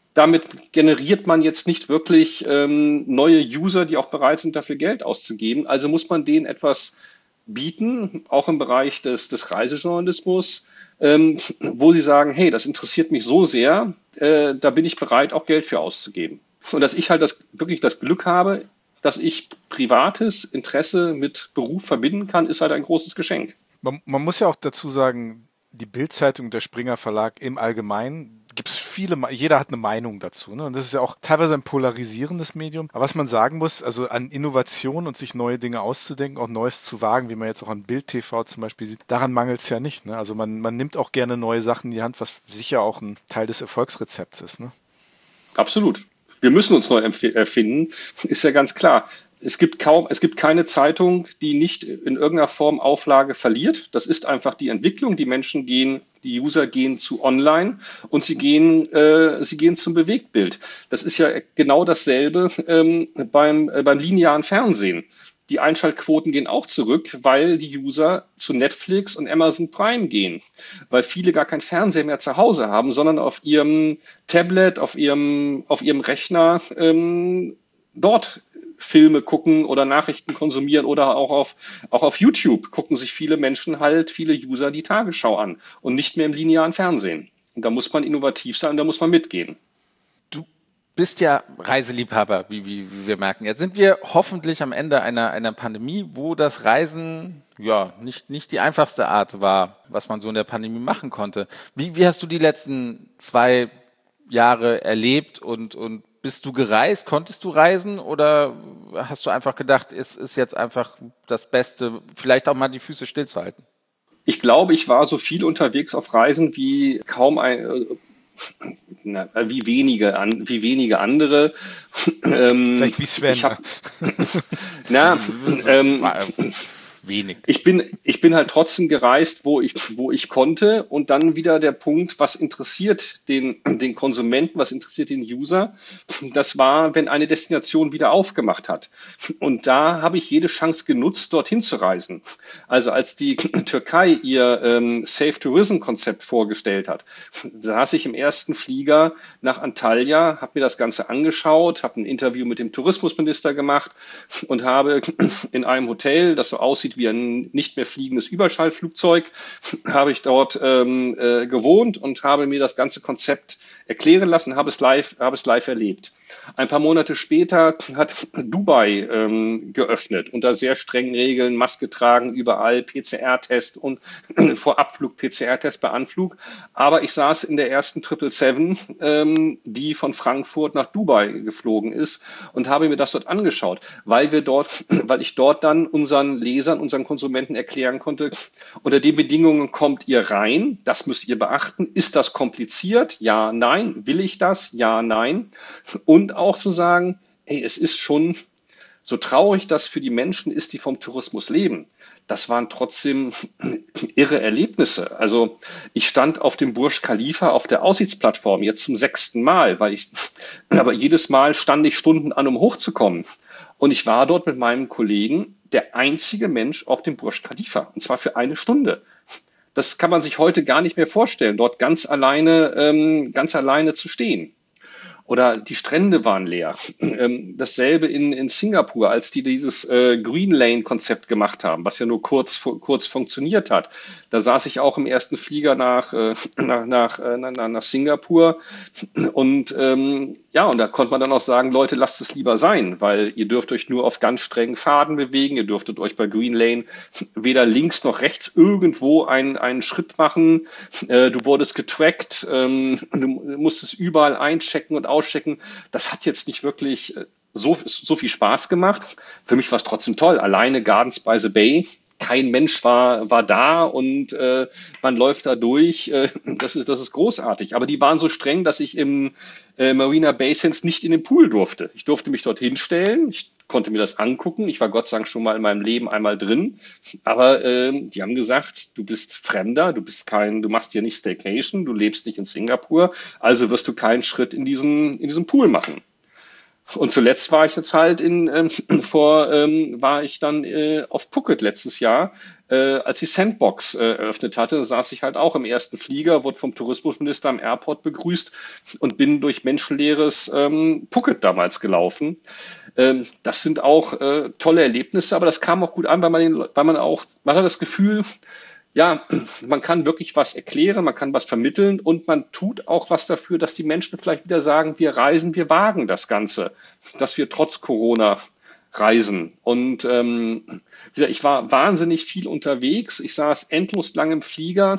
Damit generiert man jetzt nicht wirklich ähm, neue User, die auch bereit sind, dafür Geld auszugeben. Also muss man denen etwas bieten, auch im Bereich des, des Reisejournalismus, ähm, wo sie sagen, hey, das interessiert mich so sehr, äh, da bin ich bereit, auch Geld für auszugeben. Und dass ich halt das, wirklich das Glück habe, dass ich privates Interesse mit Beruf verbinden kann, ist halt ein großes Geschenk. Man, man muss ja auch dazu sagen, die Bild-Zeitung, der Springer Verlag im Allgemeinen, gibt es viele, jeder hat eine Meinung dazu. Ne? Und das ist ja auch teilweise ein polarisierendes Medium. Aber was man sagen muss, also an Innovation und sich neue Dinge auszudenken, auch Neues zu wagen, wie man jetzt auch an Bild T V zum Beispiel sieht, daran mangelt es ja nicht. Ne? Also man, man nimmt auch gerne neue Sachen in die Hand, was sicher auch ein Teil des Erfolgsrezepts ist. Ne? Absolut. Wir müssen uns neu erfinden, ist ja ganz klar. Es gibt kaum, es gibt keine Zeitung, die nicht in irgendeiner Form Auflage verliert. Das ist einfach die Entwicklung. Die Menschen gehen, die User gehen zu online und sie gehen, äh, sie gehen zum Bewegtbild. Das ist ja genau dasselbe ähm, beim, äh, beim linearen Fernsehen. Die Einschaltquoten gehen auch zurück, weil die User zu Netflix und Amazon Prime gehen, weil viele gar kein Fernseher mehr zu Hause haben, sondern auf ihrem Tablet, auf ihrem, auf ihrem Rechner ähm, dort Filme gucken oder Nachrichten konsumieren oder auch auf, auch auf YouTube gucken sich viele Menschen halt, viele User die Tagesschau an und nicht mehr im linearen Fernsehen. Und da muss man innovativ sein, da muss man mitgehen. Du bist ja Reiseliebhaber, wie, wie, wie wir merken. Jetzt sind wir hoffentlich am Ende einer, einer Pandemie, wo das Reisen ja nicht, nicht die einfachste Art war, was man so in der Pandemie machen konnte. Wie, wie hast du die letzten zwei Jahre erlebt und, und bist du gereist? Konntest du reisen oder hast du einfach gedacht, es ist jetzt einfach das Beste, vielleicht auch mal die Füße stillzuhalten? Ich glaube, ich war so viel unterwegs auf Reisen wie kaum ein, äh, na, wie wenige, an, wie wenige andere. ähm, Vielleicht wie Sven. Ich hab, na, ähm, wenig. Ich bin, ich bin halt trotzdem gereist, wo ich, wo ich konnte. Und dann wieder der Punkt, was interessiert den, den Konsumenten, was interessiert den User? Das war, wenn eine Destination wieder aufgemacht hat. Und da habe ich jede Chance genutzt, dorthin zu reisen. Also als die Türkei ihr ähm, Safe Tourism Konzept vorgestellt hat, saß ich im ersten Flieger nach Antalya, habe mir das Ganze angeschaut, habe ein Interview mit dem Tourismusminister gemacht und habe in einem Hotel, das so aussieht wie ein nicht mehr fliegendes Überschallflugzeug, habe ich dort ähm, äh, gewohnt und habe mir das ganze Konzept erklären lassen, habe es live, habe es live erlebt. Ein paar Monate später hat Dubai ähm, geöffnet, unter sehr strengen Regeln, Maske tragen überall, P C R-Test und vor Abflug P C R-Test bei Anflug. Aber ich saß in der ersten sieben sieben sieben, ähm, die von Frankfurt nach Dubai geflogen ist und habe mir das dort angeschaut, weil wir dort, weil ich dort dann unseren Lesern, unseren Konsumenten erklären konnte, unter den Bedingungen kommt ihr rein, das müsst ihr beachten. Ist das kompliziert? Ja, nein. Will ich das? Ja, nein. Und auch zu sagen, hey, es ist schon So traurig das für die Menschen ist, die vom Tourismus leben, das waren trotzdem irre Erlebnisse. Also ich stand auf dem Burj Khalifa auf der Aussichtsplattform jetzt zum sechsten Mal, weil ich, aber jedes Mal stand ich Stunden an, um hochzukommen. Und ich war dort mit meinem Kollegen der einzige Mensch auf dem Burj Khalifa, und zwar für eine Stunde. Das kann man sich heute gar nicht mehr vorstellen, dort ganz alleine, ähm, ganz alleine zu stehen. Oder die Strände waren leer. Ähm, dasselbe in, in Singapur, als die dieses äh, Green Lane-Konzept gemacht haben, was ja nur kurz, kurz funktioniert hat. Da saß ich auch im ersten Flieger nach, äh, nach, nach, äh, nach, nach Singapur. Und ähm, ja, und da konnte man dann auch sagen, Leute, lasst es lieber sein, weil ihr dürft euch nur auf ganz strengen Pfaden bewegen. Ihr dürftet euch bei Green Lane weder links noch rechts irgendwo einen, einen Schritt machen. Äh, du wurdest getrackt. Ähm, du musstest überall einchecken und auschecken. Das hat jetzt nicht wirklich so, so viel Spaß gemacht. Für mich war es trotzdem toll. Alleine Gardens by the Bay. Kein Mensch war, war da und äh, man läuft da durch. Äh, das ist, das ist großartig. Aber die waren so streng, dass ich im äh, Marina Bay Sands nicht in den Pool durfte. Ich durfte mich dort hinstellen. Ich konnte mir das angucken. Ich war Gott sei Dank schon mal in meinem Leben einmal drin. Aber äh, die haben gesagt, du bist Fremder, du bist kein, du machst hier nicht Staycation, du lebst nicht in Singapur, also wirst du keinen Schritt in diesen, in diesem Pool machen. Und zuletzt war ich jetzt halt in, ähm, vor, ähm, war ich dann äh, auf Phuket letztes Jahr, äh, als die Sandbox äh, eröffnet hatte, saß ich halt auch im ersten Flieger, wurde vom Tourismusminister am Airport begrüßt und bin durch menschenleeres ähm, Phuket damals gelaufen. Ähm, das sind auch äh, tolle Erlebnisse, aber das kam auch gut an, weil man, den, weil man auch, man hat das Gefühl, ja, man kann wirklich was erklären, man kann was vermitteln und man tut auch was dafür, dass die Menschen vielleicht wieder sagen, wir reisen, wir wagen das Ganze, dass wir trotz Corona reisen. Und ähm, wie gesagt, ich war wahnsinnig viel unterwegs, ich saß endlos lang im Flieger.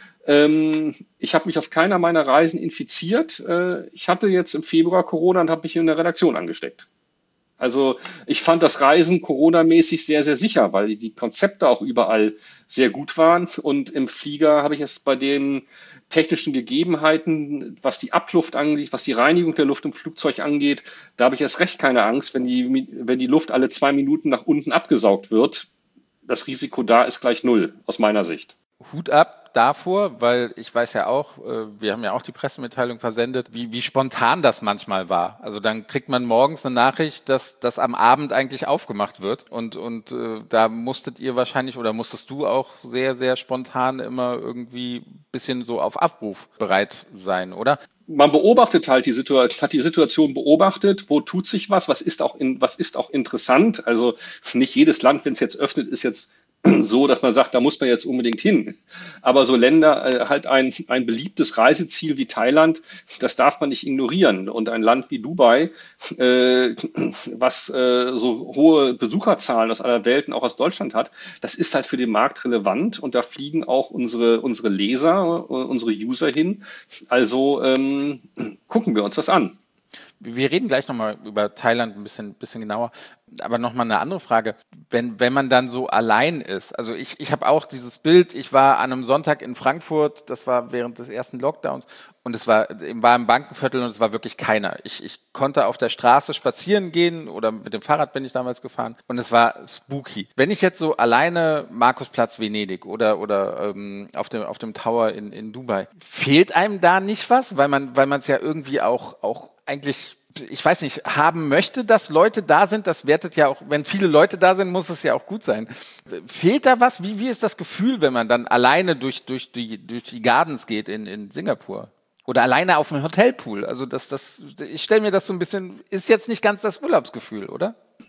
Ähm, ich habe mich auf keiner meiner Reisen infiziert. Äh, ich hatte jetzt im Februar Corona und habe mich in der Redaktion angesteckt. Also ich fand das Reisen Corona-mäßig sehr, sehr sicher, weil die Konzepte auch überall sehr gut waren. Und im Flieger habe ich es bei den technischen Gegebenheiten, was die Abluft angeht, was die Reinigung der Luft im Flugzeug angeht, da habe ich erst recht keine Angst, wenn die, wenn die Luft alle zwei Minuten nach unten abgesaugt wird. Das Risiko da ist gleich null, aus meiner Sicht. Hut ab davor, weil ich weiß ja auch, wir haben ja auch die Pressemitteilung versendet, wie, wie spontan das manchmal war. Also dann kriegt man morgens eine Nachricht, dass das am Abend eigentlich aufgemacht wird und, und äh, da musstet ihr wahrscheinlich oder musstest du auch sehr, sehr spontan immer irgendwie ein bisschen so auf Abruf bereit sein, oder? Man beobachtet halt die Situation, hat die Situation beobachtet, wo tut sich was, was ist auch in, was ist auch interessant. Also nicht jedes Land, wenn es jetzt öffnet, ist jetzt so, dass man sagt, da muss man jetzt unbedingt hin. Aber so Länder, äh, halt ein, ein beliebtes Reiseziel wie Thailand, das darf man nicht ignorieren. Und ein Land wie Dubai, äh, was äh, so hohe Besucherzahlen aus aller Welt und auch aus Deutschland hat, das ist halt für den Markt relevant und da fliegen auch unsere, unsere Leser, unsere User hin. Also ähm, gucken wir uns das an. Wir reden gleich nochmal über Thailand ein bisschen, bisschen genauer, aber nochmal eine andere Frage. Wenn, wenn man dann so allein ist, also ich, ich habe auch dieses Bild, ich war an einem Sonntag in Frankfurt, das war während des ersten Lockdowns und es war, war im Bankenviertel und es war wirklich keiner. Ich, ich konnte auf der Straße spazieren gehen oder mit dem Fahrrad bin ich damals gefahren und es war spooky. Wenn ich jetzt so alleine Markusplatz Venedig oder, oder ähm, auf, dem, auf dem Tower in, in Dubai, fehlt einem da nicht was, weil man weil man es ja irgendwie auch, auch eigentlich, ich weiß nicht, haben möchte, dass Leute da sind, das wertet ja auch, wenn viele Leute da sind, muss es ja auch gut sein. Fehlt da was? Wie, wie ist das Gefühl, wenn man dann alleine durch, durch, die, durch die Gardens geht in, in Singapur? Oder alleine auf dem Hotelpool? Also das, das, ich stelle mir das so ein bisschen, ist jetzt nicht ganz das Urlaubsgefühl, oder?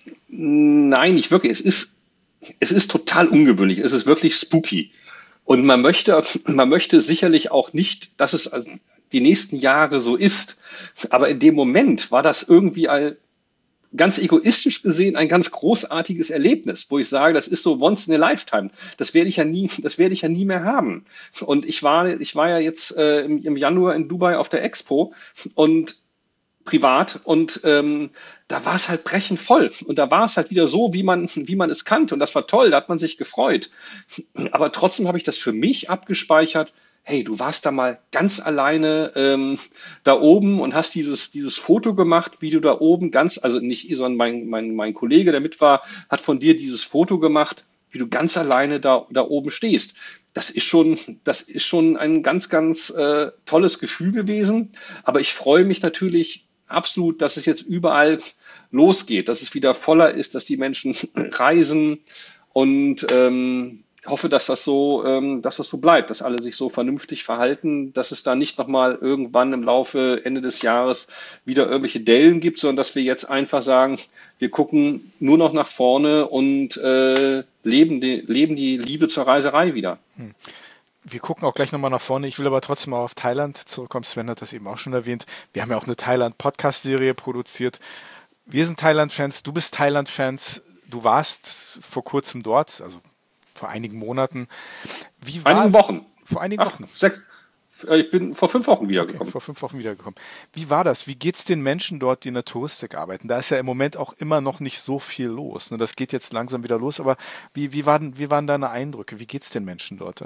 Nein, nicht wirklich. Es ist, es ist total ungewöhnlich. Es ist wirklich spooky. Und man möchte, man möchte sicherlich auch nicht, dass es die nächsten Jahre so ist. Aber in dem Moment war das irgendwie ein, ganz egoistisch gesehen ein ganz großartiges Erlebnis, wo ich sage, das ist so once in a lifetime. Das werde ich ja nie, das werde ich ja nie mehr haben. Und ich war, ich war ja jetzt äh, im, im Januar in Dubai auf der Expo und privat und ähm, da war es halt brechend voll und da war es halt wieder so, wie man, wie man es kannte und das war toll, da hat man sich gefreut. Aber trotzdem habe ich das für mich abgespeichert. hey, du warst da mal ganz alleine ähm, da oben und hast dieses, dieses Foto gemacht, wie du da oben ganz, also nicht ich, sondern mein, mein, mein Kollege, der mit war, hat von dir dieses Foto gemacht, wie du ganz alleine da, da oben stehst. Das ist schon, das ist schon ein ganz, ganz äh, tolles Gefühl gewesen. Aber ich freue mich natürlich absolut, dass es jetzt überall losgeht, dass es wieder voller ist, dass die Menschen reisen und ähm, hoffe, dass das so, ähm, dass das so bleibt, dass alle sich so vernünftig verhalten, dass es da nicht nochmal irgendwann im Laufe Ende des Jahres wieder irgendwelche Dellen gibt, sondern dass wir jetzt einfach sagen, wir gucken nur noch nach vorne und äh, leben, die, leben die Liebe zur Reiserei wieder. Hm. Wir gucken auch gleich nochmal nach vorne. Ich will aber trotzdem mal auf Thailand zurückkommen. Sven hat das eben auch schon erwähnt. Wir haben ja auch eine Thailand-Podcast-Serie produziert. Wir sind Thailand-Fans, du bist Thailand-Fans. Du warst vor kurzem dort, also vor einigen Monaten. Wie war, einigen Wochen. Vor einigen Ach, Wochen. Sech, ich bin vor fünf Wochen wiedergekommen. Okay, vor fünf Wochen wiedergekommen. Wie war das? Wie geht es den Menschen dort, die in der Touristik arbeiten? Da ist ja im Moment auch immer noch nicht so viel los. Ne? Das geht jetzt langsam wieder los, aber wie, wie, waren, wie waren deine Eindrücke? Wie geht es den Menschen dort?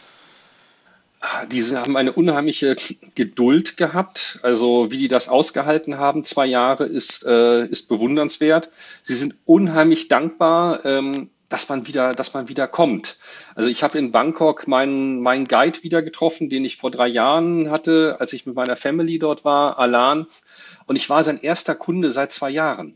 Die haben eine unheimliche Geduld gehabt. Also wie die das ausgehalten haben, zwei Jahre, ist, äh, ist bewundernswert. Sie sind unheimlich dankbar, ähm, dass man wieder, dass man wieder kommt. Also ich habe in Bangkok meinen, meinen Guide wieder getroffen, den ich vor drei Jahren hatte, als ich mit meiner Family dort war, Alan. Und ich war sein erster Kunde seit zwei Jahren.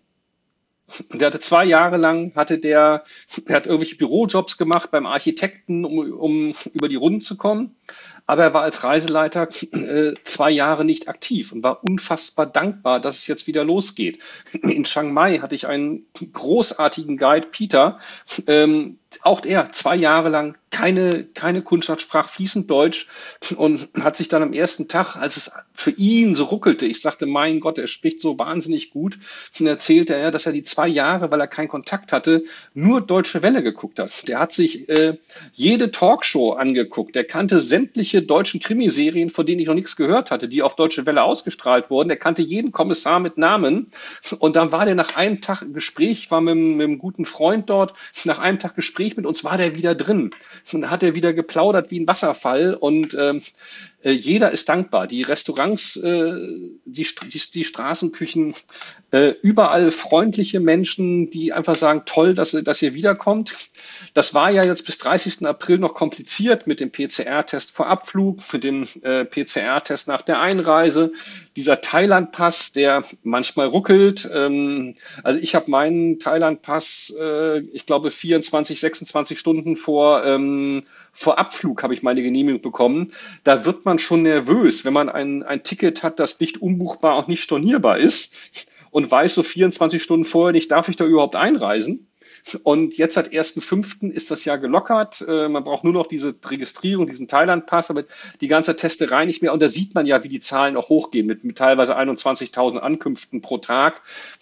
Und der hatte zwei Jahre lang, hatte der, er hat irgendwelche Bürojobs gemacht beim Architekten, um, um über die Runden zu kommen. Aber er war als Reiseleiter äh, zwei Jahre nicht aktiv und war unfassbar dankbar, dass es jetzt wieder losgeht. In Chiang Mai hatte ich einen großartigen Guide, Peter, ähm, auch der zwei Jahre lang keine, keine Kundschaft, sprach fließend Deutsch und hat sich dann am ersten Tag, als es für ihn so ruckelte, ich sagte, mein Gott, er spricht so wahnsinnig gut, und erzählte er, dass er die zwei Jahre, weil er keinen Kontakt hatte, nur Deutsche Welle geguckt hat. Der hat sich äh, jede Talkshow angeguckt, der kannte sämtliche deutschen Krimiserien, von denen ich noch nichts gehört hatte, die auf Deutsche Welle ausgestrahlt wurden. Der kannte jeden Kommissar mit Namen und dann war der nach einem Tag im Gespräch, war mit, mit einem guten Freund dort, nach einem Tag Gespräch mit uns war der wieder drin. Und dann hat er wieder geplaudert wie ein Wasserfall und ähm, äh, jeder ist dankbar. Die Restaurants, äh, die, die, die Straßenküchen, äh, überall freundliche Menschen, die einfach sagen, toll, dass, dass ihr wiederkommt. Das war ja jetzt bis dreißigsten April noch kompliziert mit dem P C R-Test vor Abflug, mit dem äh, P C R-Test nach der Einreise. Dieser Thailand-Pass, der manchmal ruckelt. Ähm, also ich habe meinen Thailand-Pass, äh, ich glaube vierundzwanzig, sechsundzwanzig Stunden vor, ähm, vor Abflug habe ich meine Genehmigung bekommen. Da wird man schon nervös, wenn man ein, ein Ticket hat, das nicht umbuchbar und nicht stornierbar ist und weiß so vierundzwanzig Stunden vorher nicht, darf ich da überhaupt einreisen? Und jetzt seit ersten fünften ist das ja gelockert. Äh, man braucht nur noch diese Registrierung, diesen Thailand-Pass, aber die ganze Testerei nicht mehr. Und da sieht man ja, wie die Zahlen auch hochgehen mit, mit teilweise einundzwanzigtausend Ankünften pro Tag.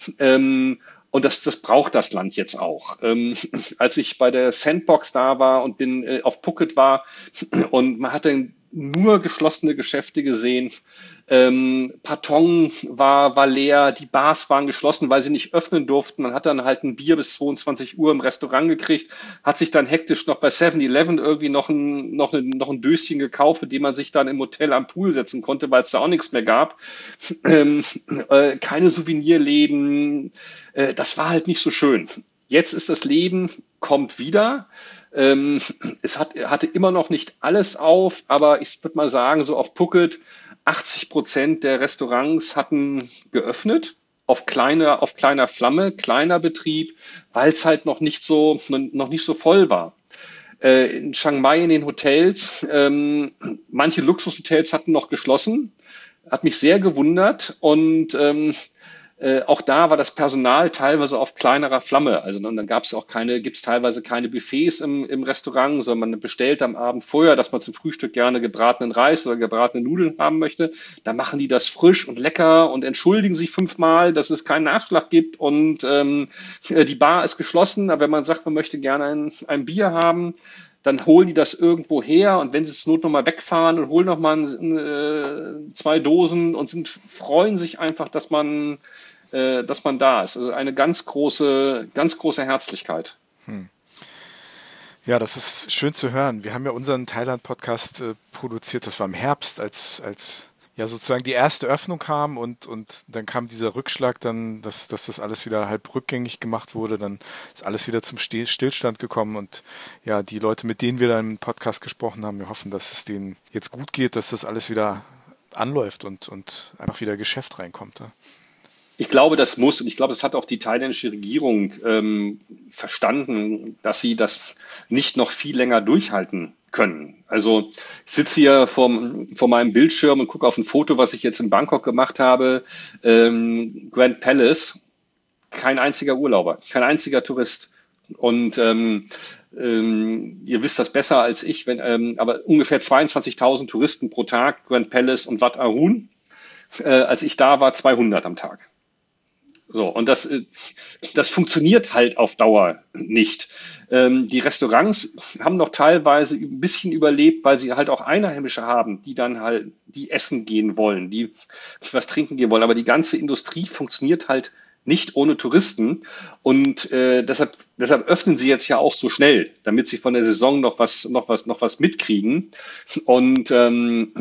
Ähm, Und das, das braucht das Land jetzt auch. Ähm, als ich bei der Sandbox da war und bin äh, auf Phuket war und man hatte nur geschlossene Geschäfte gesehen. Ähm, Patong war, war leer, die Bars waren geschlossen, weil sie nicht öffnen durften. Man hat dann halt ein Bier bis zweiundzwanzig Uhr im Restaurant gekriegt, hat sich dann hektisch noch bei seven eleven irgendwie noch ein, noch, ein, noch ein Döschen gekauft, mit dem man sich dann im Hotel am Pool setzen konnte, weil es da auch nichts mehr gab. Ähm, äh, keine Souvenirläden. Äh, das war halt nicht so schön. Jetzt ist das Leben, kommt wieder. Ähm, es hat, hatte immer noch nicht alles auf, aber ich würde mal sagen, so auf Phuket, achtzig Prozent der Restaurants hatten geöffnet, auf kleiner, auf kleiner Flamme, kleiner Betrieb, weil es halt noch nicht so, noch nicht so voll war. Äh, in Chiang Mai in den Hotels, ähm, manche Luxushotels hatten noch geschlossen, hat mich sehr gewundert und ähm, Äh, auch da war das Personal teilweise auf kleinerer Flamme. Also und dann gab es auch keine, gibt es teilweise keine Buffets im, im Restaurant, sondern man bestellt am Abend vorher, dass man zum Frühstück gerne gebratenen Reis oder gebratene Nudeln haben möchte. Da machen die das frisch und lecker und entschuldigen sich fünfmal, dass es keinen Nachschlag gibt und ähm, die Bar ist geschlossen. Aber wenn man sagt, man möchte gerne ein, ein Bier haben, dann holen die das irgendwo her und wenn sie zur Not nochmal wegfahren und holen nochmal äh, zwei Dosen und sind, freuen sich einfach, dass man äh, dass man da ist. Also eine ganz große, ganz große Herzlichkeit. Hm. Ja, das ist schön zu hören. Wir haben ja unseren Thailand-Podcast äh, produziert, das war im Herbst, als, als ja sozusagen die erste Öffnung kam und, und dann kam dieser Rückschlag dann, dass, dass das alles wieder halb rückgängig gemacht wurde, dann ist alles wieder zum Still- Stillstand gekommen und ja, die Leute, mit denen wir dann im Podcast gesprochen haben, wir hoffen, dass es denen jetzt gut geht, dass das alles wieder anläuft und, und einfach wieder Geschäft reinkommt. Ja. Ich glaube, das muss, und ich glaube, das hat auch die thailändische Regierung ähm, verstanden, dass sie das nicht noch viel länger durchhalten können. Also ich sitze hier vor, vor meinem Bildschirm und gucke auf ein Foto, was ich jetzt in Bangkok gemacht habe. Ähm, Grand Palace, kein einziger Urlauber, kein einziger Tourist. Und ähm, ähm, ihr wisst das besser als ich, wenn, ähm, aber ungefähr zweiundzwanzigtausend Touristen pro Tag, Grand Palace und Wat Arun. Äh, als ich da war, zweihundert am Tag. So, und das, das funktioniert halt auf Dauer nicht. Ähm, die Restaurants haben noch teilweise ein bisschen überlebt, weil sie halt auch Einheimische haben, die dann halt, die essen gehen wollen, die was trinken gehen wollen. Aber die ganze Industrie funktioniert halt nicht ohne Touristen. Und äh, deshalb, deshalb öffnen sie jetzt ja auch so schnell, damit sie von der Saison noch was, noch was, noch was mitkriegen. Und ähm,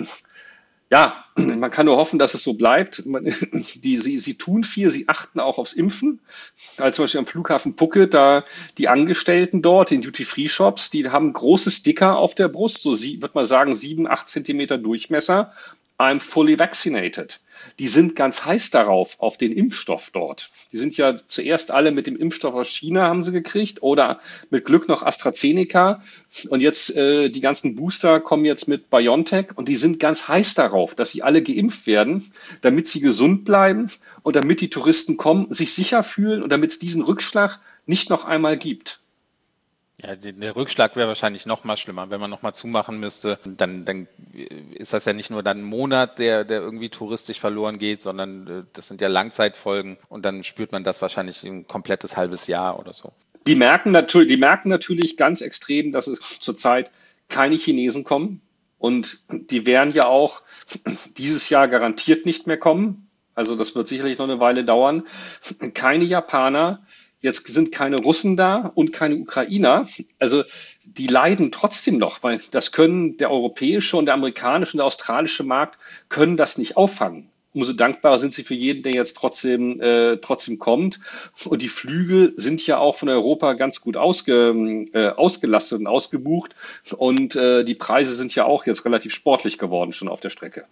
ja, man kann nur hoffen, dass es so bleibt. Man, die, sie, sie tun viel, sie achten auch aufs Impfen. Also zum Beispiel am Flughafen Phuket, da die Angestellten dort in Duty-Free-Shops, die haben große Sticker auf der Brust, so sie, würde man sagen, sieben, acht Zentimeter Durchmesser. I'm fully vaccinated. Die sind ganz heiß darauf, auf den Impfstoff dort. Die sind ja zuerst alle mit dem Impfstoff aus China, haben sie gekriegt, oder mit Glück noch AstraZeneca. Und jetzt äh, die ganzen Booster kommen jetzt mit BioNTech und die sind ganz heiß darauf, dass sie alle geimpft werden, damit sie gesund bleiben und damit die Touristen kommen, sich sicher fühlen und damit es diesen Rückschlag nicht noch einmal gibt. Ja, der Rückschlag wäre wahrscheinlich noch mal schlimmer. Wenn man noch mal zumachen müsste, dann, dann ist das ja nicht nur dann ein Monat, der, der irgendwie touristisch verloren geht, sondern das sind ja Langzeitfolgen und dann spürt man das wahrscheinlich ein komplettes halbes Jahr oder so. Die merken natürlich, die merken natürlich ganz extrem, dass es zurzeit keine Chinesen kommen und die werden ja auch dieses Jahr garantiert nicht mehr kommen. Also das wird sicherlich noch eine Weile dauern. Keine Japaner. Jetzt sind keine Russen da und keine Ukrainer. Also die leiden trotzdem noch, weil das können der europäische und der amerikanische und der australische Markt können das nicht auffangen. Umso dankbarer sind sie für jeden, der jetzt trotzdem äh, trotzdem kommt. Und die Flüge sind ja auch von Europa ganz gut ausge, äh, ausgelastet und ausgebucht. Und äh, die Preise sind ja auch jetzt relativ sportlich geworden schon auf der Strecke.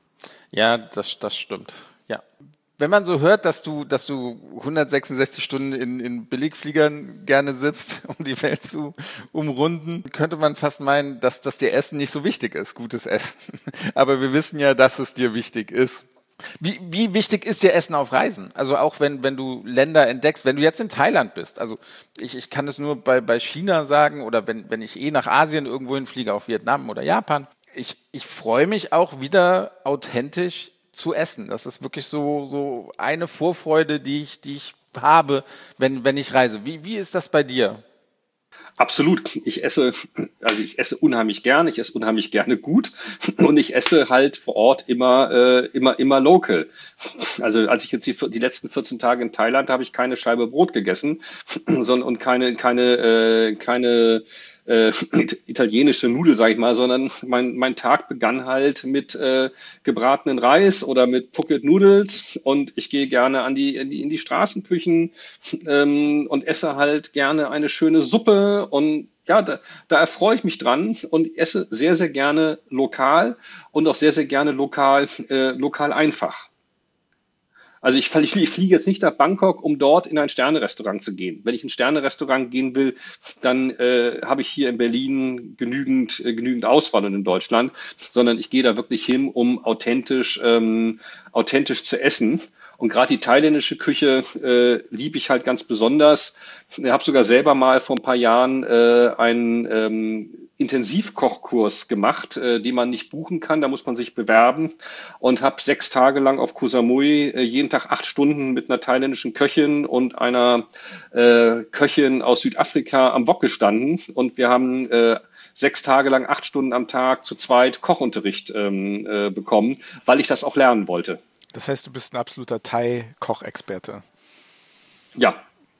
Ja, das, das stimmt. Ja. Wenn man so hört, dass du, dass du hundertsechsundsechzig Stunden in, in Billigfliegern gerne sitzt, um die Welt zu umrunden, könnte man fast meinen, dass, dass dir Essen nicht so wichtig ist, gutes Essen. Aber wir wissen ja, dass es dir wichtig ist. Wie, wie wichtig ist dir Essen auf Reisen? Also auch wenn, wenn du Länder entdeckst, wenn du jetzt in Thailand bist, also ich, ich kann es nur bei, bei China sagen oder wenn, wenn ich eh nach Asien irgendwo hinfliege, auch Vietnam oder Japan, ich, ich freue mich auch wieder authentisch zu essen. Das ist wirklich so, so eine Vorfreude, die ich, die ich habe, wenn, wenn ich reise. Wie, wie ist das bei dir? Absolut. Ich esse, also ich esse unheimlich gerne, ich esse unheimlich gerne gut und ich esse halt vor Ort immer, äh, immer, immer local. Also als ich jetzt die, die letzten vierzehn Tage in Thailand habe ich keine Scheibe Brot gegessen, sondern und keine, keine, äh, keine äh, italienische Nudel, sag ich mal, sondern mein, mein Tag begann halt mit äh, gebratenen Reis oder mit Phuket Noodles und ich gehe gerne an die, in die, in die Straßenküchen ähm, und esse halt gerne eine schöne Suppe und ja, da, da erfreue ich mich dran und esse sehr, sehr gerne lokal und auch sehr, sehr gerne lokal, äh, lokal einfach. Also ich, ich, ich fliege jetzt nicht nach Bangkok, um dort in ein Sterne-Restaurant zu gehen. Wenn ich in ein Sterne-Restaurant gehen will, dann äh, habe ich hier in Berlin genügend, äh, genügend Auswahl und in Deutschland, sondern ich gehe da wirklich hin, um authentisch, ähm, authentisch zu essen. Und gerade die thailändische Küche äh, liebe ich halt ganz besonders. Ich habe sogar selber mal vor ein paar Jahren äh, einen ähm, Intensivkochkurs gemacht, äh, den man nicht buchen kann. Da muss man sich bewerben und habe sechs Tage lang auf Koh Samui äh, jeden Tag acht Stunden mit einer thailändischen Köchin und einer äh, Köchin aus Südafrika am Wok gestanden. Und wir haben äh, sechs Tage lang acht Stunden am Tag zu zweit Kochunterricht ähm, äh, bekommen, weil ich das auch lernen wollte. Das heißt, du bist ein absoluter Thai-Kochexperte. Ja,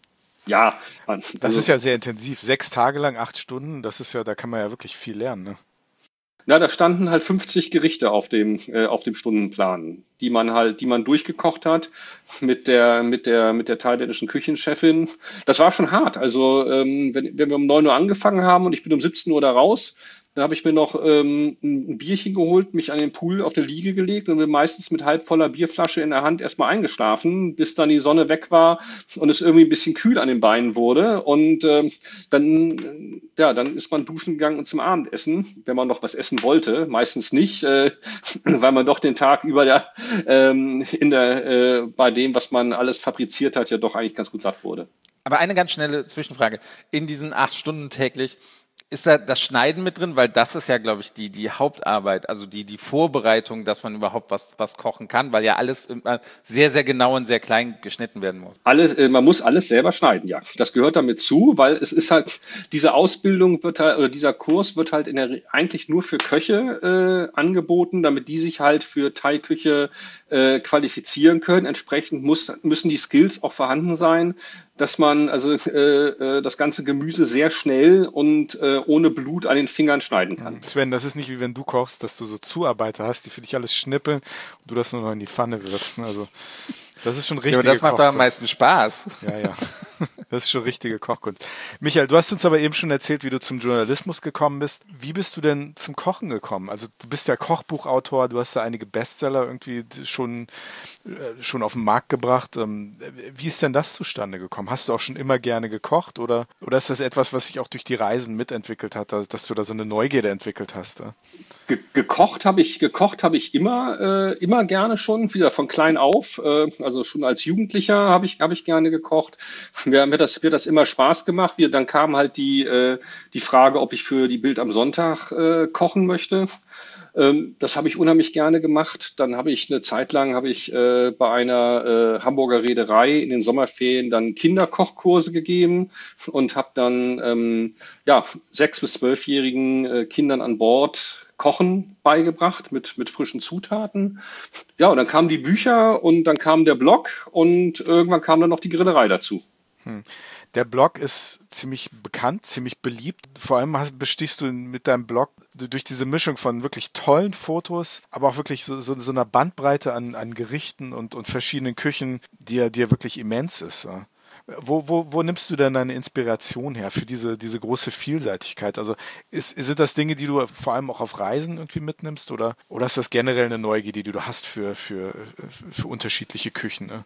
Ja, man, Das also, ist ja sehr intensiv. Sechs Tage lang, acht Stunden, das ist ja, da kann man ja wirklich viel lernen, ne? na, da standen halt fünfzig Gerichte auf dem, äh, auf dem Stundenplan, die man halt, die man durchgekocht hat mit der, mit der, mit der thailändischen Küchenchefin. Das war schon hart. Also, ähm, wenn, wenn wir um neun Uhr angefangen haben und ich bin um siebzehn Uhr da raus, dann habe ich mir noch ähm, ein Bierchen geholt, mich an den Pool auf der Liege gelegt und bin meistens mit halb voller Bierflasche in der Hand erstmal eingeschlafen, bis dann die Sonne weg war und es irgendwie ein bisschen kühl an den Beinen wurde. Und ähm, dann, äh, ja, dann ist man duschen gegangen und zum Abendessen, wenn man noch was essen wollte. Meistens nicht, äh, weil man doch den Tag über ja, ähm, in der, äh, bei dem, was man alles fabriziert hat, ja doch eigentlich ganz gut satt wurde. Aber eine ganz schnelle Zwischenfrage. In diesen acht Stunden täglich, ist da das Schneiden mit drin? Weil das ist ja, glaube ich, die, die Hauptarbeit, also die, die Vorbereitung, dass man überhaupt was, was kochen kann, weil ja alles immer sehr, sehr genau und sehr klein geschnitten werden muss. Alles, äh, man muss alles selber schneiden, ja. Das gehört damit zu, weil es ist halt, diese Ausbildung wird halt, oder dieser Kurs wird halt in der, Re- eigentlich nur für Köche äh, angeboten, damit die sich halt für Thai-Küche äh, qualifizieren können. Entsprechend muss, müssen die Skills auch vorhanden sein, dass man also äh, äh, das ganze Gemüse sehr schnell und äh, ohne Blut an den Fingern schneiden kann. Sven, das ist nicht wie wenn du kochst, dass du so Zuarbeiter hast, die für dich alles schnippeln und du das nur noch in die Pfanne wirfst. Ne? Also das ist schon Ja, richtige aber das macht doch am Kochkunst. meisten Spaß. Ja, ja. Das ist schon richtige Kochkunst. Michael, du hast uns aber eben schon erzählt, wie du zum Journalismus gekommen bist. Wie bist du denn zum Kochen gekommen? Also du bist ja Kochbuchautor, du hast ja einige Bestseller irgendwie schon, äh, schon auf den Markt gebracht. Ähm, wie ist denn das zustande gekommen? Hast du auch schon immer gerne gekocht oder, oder ist das etwas, was sich auch durch die Reisen mitentwickelt hat, dass, dass du da so eine Neugierde entwickelt hast? Ja? Ge gekocht habe ich, gekocht habe ich immer, äh, immer gerne schon, wieder von klein auf. Äh, also schon als Jugendlicher habe ich, habe ich gerne gekocht. Mir, mir, das, mir das immer Spaß gemacht. Wir, dann kam halt die, äh, die Frage, ob ich für die Bild am Sonntag äh, kochen möchte. Ähm, das habe ich unheimlich gerne gemacht. Dann habe ich eine Zeit lang habe ich äh, bei einer äh, Hamburger Reederei in den Sommerferien dann Kinderkochkurse gegeben und habe dann ähm, ja sechs bis zwölfjährigen äh, Kindern an Bord Kochen beigebracht mit mit frischen Zutaten. Ja, und dann kamen die Bücher und dann kam der Blog und irgendwann kam dann noch die Grillerei dazu. Hm. Der Blog ist ziemlich bekannt, ziemlich beliebt. Vor allem hast, bestichst du mit deinem Blog durch diese Mischung von wirklich tollen Fotos, aber auch wirklich so, so, so einer Bandbreite an, an Gerichten und, und verschiedenen Küchen, die ja, die ja wirklich immens ist. Ja. Wo, wo, wo nimmst du denn deine Inspiration her für diese, diese große Vielseitigkeit? Also ist, sind das Dinge, die du vor allem auch auf Reisen irgendwie mitnimmst oder, oder ist das generell eine Neugierde, die du hast für, für, für unterschiedliche Küchen? Ne?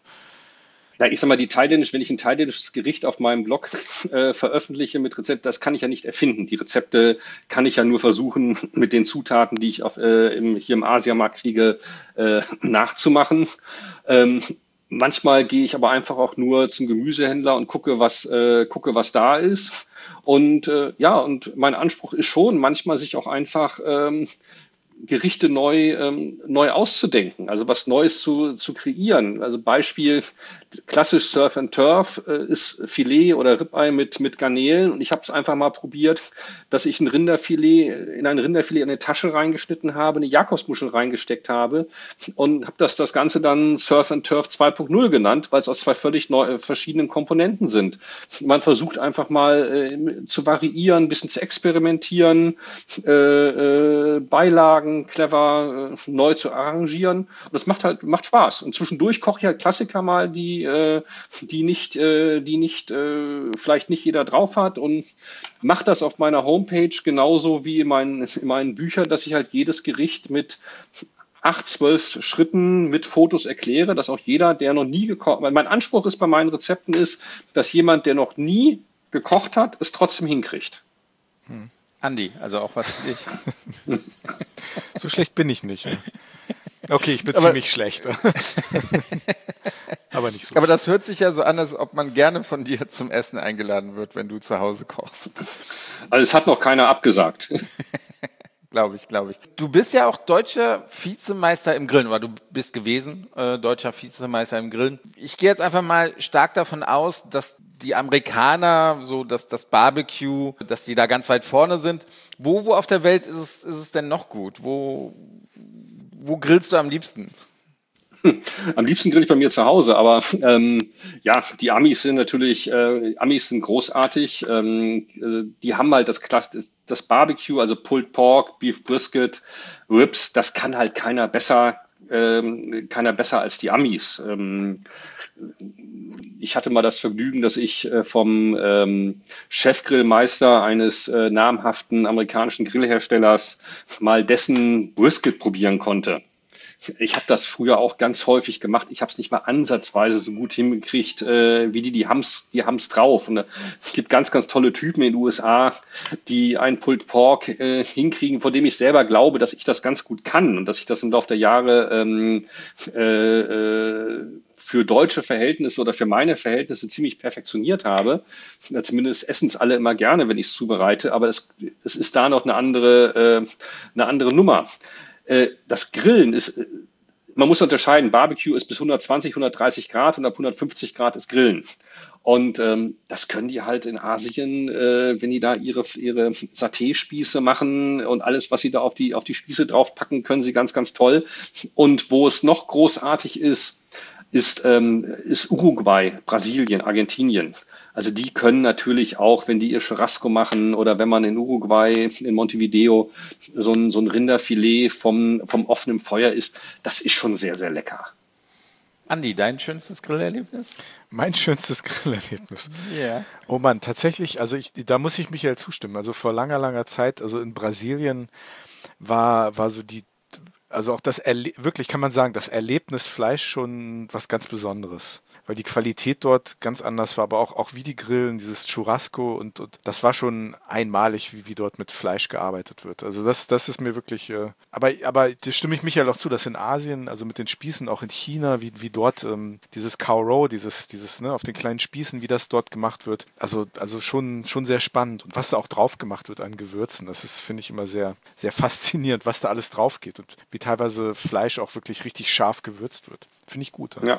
Ja, ich sag mal, die thailändisch, wenn ich ein thailändisches Gericht auf meinem Blog äh, veröffentliche mit Rezept, das kann ich ja nicht erfinden. Die Rezepte kann ich ja nur versuchen, mit den Zutaten, die ich auf, äh, im, hier im Asiamarkt kriege, äh, nachzumachen. Ähm, manchmal gehe ich aber einfach auch nur zum Gemüsehändler und gucke, was, äh, gucke, was da ist. Und äh, ja, und mein Anspruch ist schon, manchmal sich auch einfach ähm, Gerichte neu, ähm, neu auszudenken, also was Neues zu, zu kreieren. Also Beispiel, klassisch Surf and Turf äh, ist Filet oder Ribeye mit, mit Garnelen und ich habe es einfach mal probiert, dass ich ein Rinderfilet, in ein Rinderfilet eine Tasche reingeschnitten habe, eine Jakobsmuschel reingesteckt habe und habe das, das Ganze dann Surf and Turf zwei Punkt null genannt, weil es aus zwei völlig neu, verschiedenen Komponenten sind. Man versucht einfach mal äh, zu variieren, ein bisschen zu experimentieren, äh, äh, Beilagen clever äh, neu zu arrangieren. Und das macht halt macht Spaß. Und zwischendurch koche ich halt Klassiker mal, die äh, die nicht äh, die nicht äh, vielleicht nicht jeder drauf hat und mache das auf meiner Homepage genauso wie in meinen in meinen Büchern, dass ich halt jedes Gericht mit acht, zwölf Schritten mit Fotos erkläre, dass auch jeder, der noch nie gekocht, weil mein Anspruch ist bei meinen Rezepten ist, dass jemand, der noch nie gekocht hat, es trotzdem hinkriegt. Hm. Andi, also auch was für dich. So schlecht bin ich nicht. Okay, ich bin aber, ziemlich schlecht. Aber nicht so. Aber das hört sich ja so an, als ob man gerne von dir zum Essen eingeladen wird, wenn du zu Hause kochst. Also es hat noch keiner abgesagt. Glaube ich, glaube ich. Du bist ja auch deutscher Vizemeister im Grillen, oder du bist gewesen, äh, deutscher Vizemeister im Grillen. Ich gehe jetzt einfach mal stark davon aus, dass die Amerikaner, so dass das Barbecue, dass die da ganz weit vorne sind. Wo, wo auf der Welt ist es, ist es denn noch gut? Wo, wo grillst du am liebsten? Am liebsten grill ich bei mir zu Hause, aber ähm, ja, die Amis sind natürlich, äh, Amis sind großartig. Ähm, äh, die haben halt das, Klass- das, das Barbecue, also Pulled Pork, Beef Brisket, Ribs, das kann halt keiner besser, ähm, keiner besser als die Amis. Ähm, ich hatte mal das Vergnügen, dass ich äh, vom ähm, Chefgrillmeister eines äh, namhaften amerikanischen Grillherstellers mal dessen Brisket probieren konnte. Ich habe das früher auch ganz häufig gemacht. Ich habe es nicht mal ansatzweise so gut hingekriegt, äh, wie die, die haben's, die haben's drauf. Und äh, es gibt ganz, ganz tolle Typen in den U S A, die einen Pulled Pork äh, hinkriegen, von dem ich selber glaube, dass ich das ganz gut kann und dass ich das im Laufe der Jahre ähm, äh, äh, für deutsche Verhältnisse oder für meine Verhältnisse ziemlich perfektioniert habe. Ja, zumindest essen es alle immer gerne, wenn ich es zubereite, aber es, es ist da noch eine andere, äh, eine andere Nummer. Äh, das Grillen ist, man muss unterscheiden, Barbecue ist bis hundertzwanzig, hundertdreißig Grad und ab hundertfünfzig Grad ist Grillen. Und ähm, das können die halt in Asien, äh, wenn die da ihre, ihre Saté-Spieße machen und alles, was sie da auf die, auf die Spieße draufpacken, können sie ganz, ganz toll. Und wo es noch großartig ist, ist, ähm, ist Uruguay, Brasilien, Argentinien. Also die können natürlich auch, wenn die ihr Churrasco machen oder wenn man in Uruguay, in Montevideo so ein, so ein Rinderfilet vom, vom offenen Feuer isst, das ist schon sehr, sehr lecker. Andi, dein schönstes Grillerlebnis? Mein schönstes Grillerlebnis. Ja. Yeah. Oh Mann, tatsächlich, also ich, da muss ich Michael zustimmen. Also vor langer, langer Zeit, also in Brasilien war, war so die, also auch das, Erle- wirklich kann man sagen, das Erlebnis Fleisch schon was ganz Besonderes. Weil die Qualität dort ganz anders war, aber auch, auch wie die grillen, dieses Churrasco und, und das war schon einmalig, wie, wie dort mit Fleisch gearbeitet wird. Also das, das ist mir wirklich, äh, aber, aber das stimme ich Michael auch zu, dass in Asien, also mit den Spießen, auch in China, wie, wie dort ähm, dieses Cow Row, dieses, dieses, ne, auf den kleinen Spießen, wie das dort gemacht wird, also, also schon, schon sehr spannend. Und was da auch drauf gemacht wird an Gewürzen, das ist, finde ich, immer sehr, sehr faszinierend, was da alles drauf geht und wie teilweise Fleisch auch wirklich richtig scharf gewürzt wird. Finde ich gut. Ja.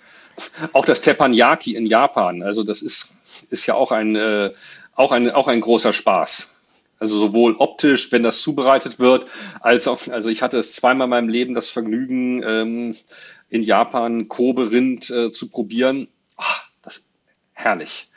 Auch das Teppanyaki in Japan, also das ist, ist ja auch ein, äh, auch, ein, auch ein großer Spaß. Also sowohl optisch, wenn das zubereitet wird, als auch, also ich hatte es zweimal in meinem Leben das Vergnügen, ähm, in Japan Kobe-Rind äh, zu probieren. Ach, das ist herrlich.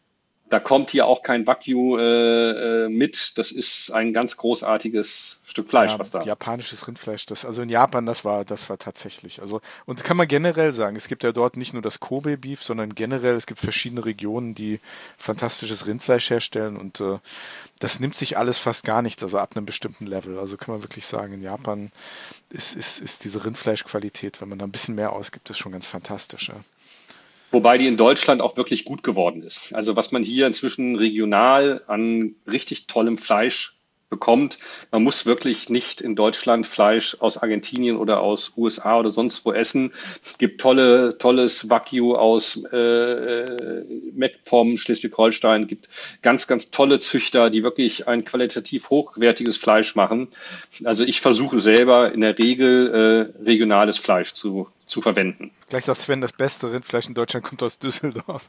Da kommt hier auch kein Wagyu äh, mit. Das ist ein ganz großartiges Stück Fleisch, ja, was da. Japanisches Rindfleisch, das, also in Japan, das war, das war tatsächlich. Also, und kann man generell sagen, es gibt ja dort nicht nur das Kobe-Beef, sondern generell, es gibt verschiedene Regionen, die fantastisches Rindfleisch herstellen und äh, das nimmt sich alles fast gar nichts, also ab einem bestimmten Level. Also kann man wirklich sagen, in Japan ist, ist, ist diese Rindfleischqualität, wenn man da ein bisschen mehr ausgibt, ist schon ganz fantastisch. Ja. Wobei die in Deutschland auch wirklich gut geworden ist. Also was man hier inzwischen regional an richtig tollem Fleisch bekommt, man muss wirklich nicht in Deutschland Fleisch aus Argentinien oder aus U S A oder sonst wo essen. Es gibt tolle, tolles Wagyu aus äh, MacPom, Schleswig-Holstein. Es gibt ganz, ganz tolle Züchter, die wirklich ein qualitativ hochwertiges Fleisch machen. Also ich versuche selber in der Regel äh, regionales Fleisch zu zu verwenden. Gleich sagt Sven, das beste Rindfleisch in Deutschland kommt aus Düsseldorf.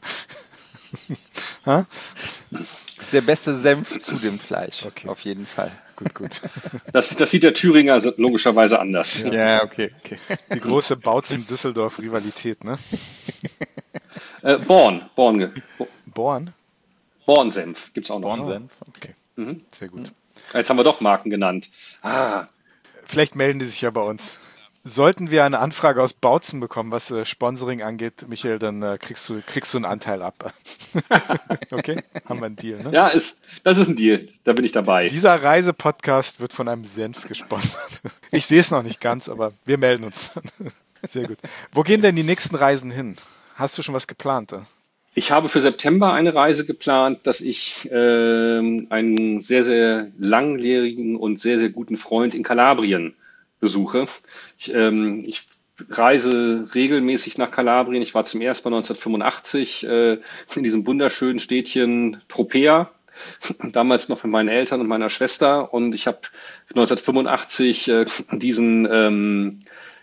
Ha? Der beste Senf zu dem Fleisch, okay. Auf jeden Fall. Gut, gut. Das, das sieht der Thüringer logischerweise anders. Ja, ja okay. okay. Die große Bautzen-Düsseldorf-Rivalität, ne? Äh, Born, Born. Born? Born-Senf gibt es auch noch. Born-Senf, okay. Mhm. Sehr gut. Jetzt haben wir doch Marken genannt. Ah. Vielleicht melden die sich ja bei uns. Sollten wir eine Anfrage aus Bautzen bekommen, was äh, Sponsoring angeht, Michael, dann äh, kriegst du kriegst du einen Anteil ab. Okay? Haben wir einen Deal, ne? Ja, ist, das ist ein Deal. Da bin ich dabei. Dieser Reisepodcast wird von einem Senf gesponsert. Ich sehe es noch nicht ganz, aber wir melden uns. Sehr gut. Wo gehen denn die nächsten Reisen hin? Hast du schon was geplant? Ich habe für September eine Reise geplant, dass ich äh, einen sehr, sehr langjährigen und sehr, sehr guten Freund in Kalabrien besuche. Ich, ähm, ich reise regelmäßig nach Kalabrien. Ich war zum ersten Mal neunzehnhundertfünfundachtzig äh, in diesem wunderschönen Städtchen Tropea, damals noch mit meinen Eltern und meiner Schwester. Und ich habe neunzehnhundertfünfundachtzig äh, diesen, ähm,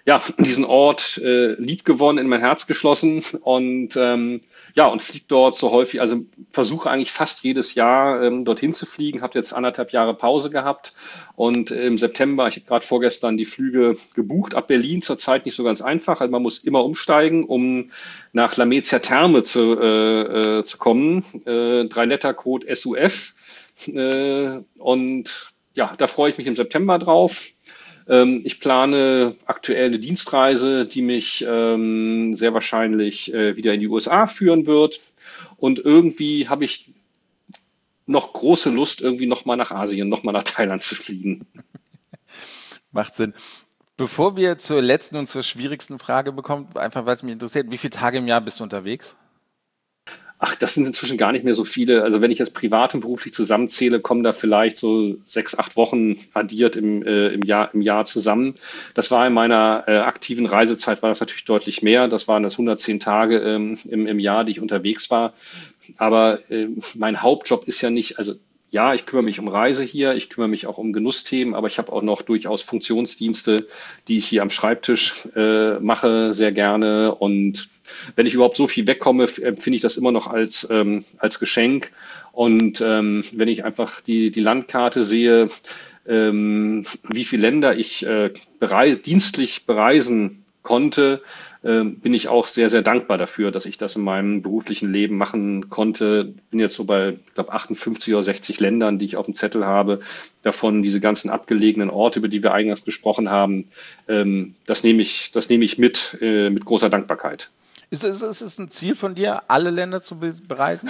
ja, diesen Ort äh, lieb gewonnen, in mein Herz geschlossen und ähm, ja, und fliege dort so häufig, also versuche eigentlich fast jedes Jahr ähm, dorthin zu fliegen, habe jetzt anderthalb Jahre Pause gehabt und äh, im September, ich habe gerade vorgestern die Flüge gebucht, ab Berlin zurzeit nicht so ganz einfach, also man muss immer umsteigen, um nach Lamezia Terme zu, äh, äh, zu kommen, äh, Drei-Letter-Code S U F äh, und ja, da freue ich mich im September drauf. Ich plane aktuell eine Dienstreise, die mich ähm, sehr wahrscheinlich äh, wieder in die U S A führen wird. Und irgendwie habe ich noch große Lust, irgendwie nochmal nach Asien, nochmal nach Thailand zu fliegen. Macht Sinn. Bevor wir zur letzten und zur schwierigsten Frage bekommen, einfach weil es mich interessiert, wie viele Tage im Jahr bist du unterwegs? Ach, das sind inzwischen gar nicht mehr so viele. Also wenn ich jetzt privat und beruflich zusammenzähle, kommen da vielleicht so sechs, acht Wochen addiert im, äh, im Jahr, im Jahr zusammen. Das war in meiner äh, aktiven Reisezeit, war das natürlich deutlich mehr. Das waren das hundertzehn Tage ähm, im, im Jahr, die ich unterwegs war. Aber äh, mein Hauptjob ist ja nicht, also ja, ich kümmere mich um Reise hier, ich kümmere mich auch um Genussthemen, aber ich habe auch noch durchaus Funktionsdienste, die ich hier am Schreibtisch äh, mache, sehr gerne. Und wenn ich überhaupt so viel wegkomme, empfinde ich das immer noch als, ähm, als Geschenk. Und ähm, wenn ich einfach die, die Landkarte sehe, ähm, wie viele Länder ich äh, bereis, dienstlich bereisen konnte, bin ich auch sehr, sehr dankbar dafür, dass ich das in meinem beruflichen Leben machen konnte. Bin jetzt so bei, ich glaube, achtundfünfzig oder sechzig Ländern, die ich auf dem Zettel habe. Davon diese ganzen abgelegenen Orte, über die wir eingangs gesprochen haben. Das nehme ich, das nehme ich mit, mit großer Dankbarkeit. Ist es, ist es ein Ziel von dir, alle Länder zu bereisen?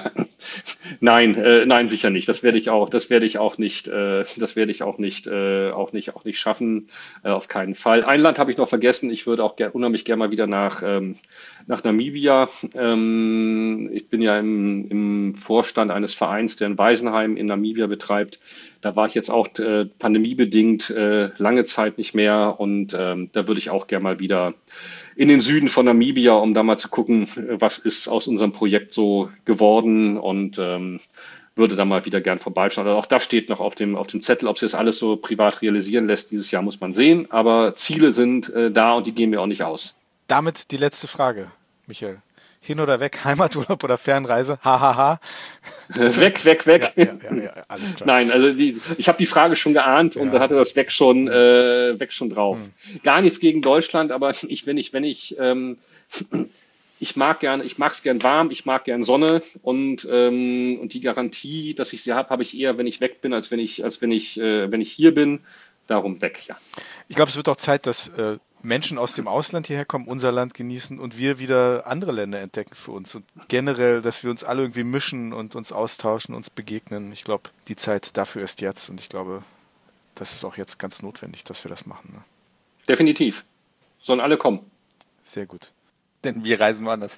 Nein, äh, nein, sicher nicht. Das werde ich auch, das werde ich auch nicht, äh, das werde ich auch nicht, äh, auch nicht, auch nicht schaffen. Äh, auf keinen Fall. Ein Land habe ich noch vergessen. Ich würde auch ger- unheimlich gerne mal wieder nach ähm, nach Namibia. Ähm, ich bin ja im, im Vorstand eines Vereins, der ein Waisenheim in Namibia betreibt. Da war ich jetzt auch äh, pandemiebedingt äh, lange Zeit nicht mehr und ähm, da würde ich auch gerne mal wieder in den Süden von Namibia, um da mal zu gucken, was ist aus unserem Projekt so geworden und ähm, würde da mal wieder gern vorbeischauen. Also auch das steht noch auf dem, auf dem Zettel, ob sich das alles so privat realisieren lässt. Dieses Jahr muss man sehen, aber Ziele sind äh, da und die gehen mir auch nicht aus. Damit die letzte Frage, Michael. Hin oder weg, Heimaturlaub oder Fernreise? Hahaha. Weg, weg, weg. Ja, ja, ja, ja, alles klar. Nein, also die, ich habe die Frage schon geahnt und ja. Da hatte das weg schon, äh, weg schon drauf. Hm. Gar nichts gegen Deutschland, aber ich, wenn ich, wenn ich, ähm, ich mag gern, ich mag es gern warm, ich mag gern Sonne und ähm, und die Garantie, dass ich sie habe, habe ich eher, wenn ich weg bin, als wenn ich, als wenn ich, äh, wenn ich hier bin. Darum weg, ja. Ich glaube, es wird auch Zeit, dass äh, Menschen aus dem Ausland hierher kommen, unser Land genießen und wir wieder andere Länder entdecken für uns. Und generell, dass wir uns alle irgendwie mischen und uns austauschen, uns begegnen. Ich glaube, die Zeit dafür ist jetzt und ich glaube, das ist auch jetzt ganz notwendig, dass wir das machen. Ne? Definitiv. Sollen alle kommen. Sehr gut. Denn wir reisen woanders.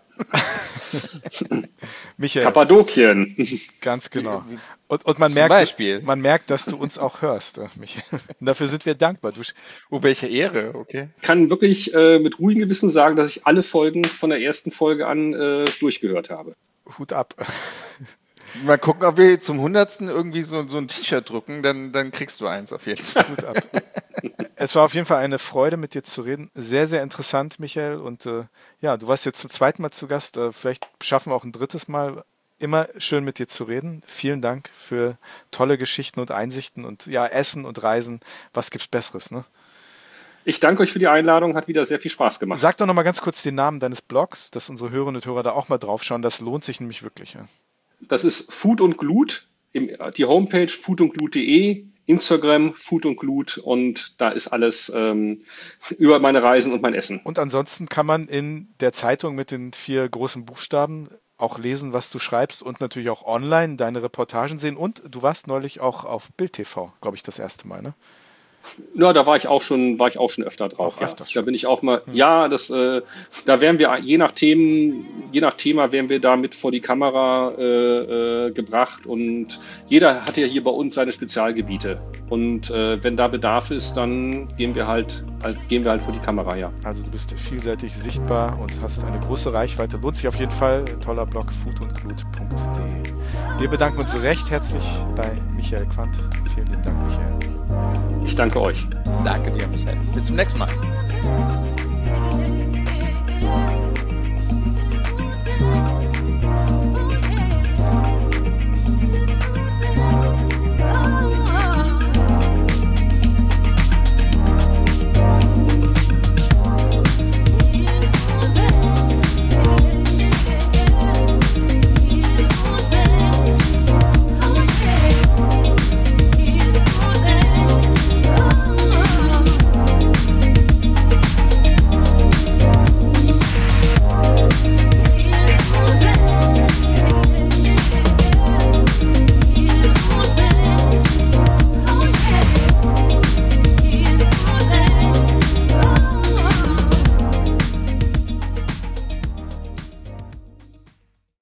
Michael. Kappadokien. Ganz genau. Und, und man, merkt, man merkt, dass du uns auch hörst, Michael. Und dafür sind wir dankbar. Du, oh, welche Ehre, okay. Ich kann wirklich äh, mit ruhigem Gewissen sagen, dass ich alle Folgen von der ersten Folge an äh, durchgehört habe. Hut ab. Mal gucken, ob wir zum hundertsten irgendwie so, so ein T-Shirt drucken, dann, dann kriegst du eins auf jeden Fall. Hut ab. Es war auf jeden Fall eine Freude, mit dir zu reden. Sehr, sehr interessant, Michael. Und äh, ja, du warst jetzt zum zweiten Mal zu Gast. Äh, vielleicht schaffen wir auch ein drittes Mal. Immer schön, mit dir zu reden. Vielen Dank für tolle Geschichten und Einsichten und ja, Essen und Reisen. Was gibt's Besseres, ne? Ich danke euch für die Einladung. Hat wieder sehr viel Spaß gemacht. Sag doch noch mal ganz kurz den Namen deines Blogs, dass unsere Hörerinnen und Hörer da auch mal draufschauen. Das lohnt sich nämlich wirklich. Ja. Das ist Food und Glut. Im, die Homepage food und glut punkt de. Instagram, Food und Glut und da ist alles ähm, über meine Reisen und mein Essen. Und ansonsten kann man in der Zeitung mit den vier großen Buchstaben auch lesen, was du schreibst und natürlich auch online deine Reportagen sehen. Und du warst neulich auch auf Bild T V, glaube ich, das erste Mal, ne? Ja, da war ich auch schon, war ich auch schon öfter drauf. Ja. Da bin ich auch mal, hm. ja, das, äh, da werden wir je nach Themen, je nach Thema werden wir da mit vor die Kamera äh, äh, gebracht und jeder hat ja hier bei uns seine Spezialgebiete und äh, wenn da Bedarf ist, dann gehen wir halt, halt, gehen wir halt vor die Kamera, ja. Also du bist vielseitig sichtbar und hast eine große Reichweite. Lohnt sich auf jeden Fall. Toller Blog food und glut punkt de. Wir bedanken uns recht herzlich bei Michael Quandt. Vielen lieben Dank, Michael. Ich danke euch. Danke dir, Michael. Bis zum nächsten Mal.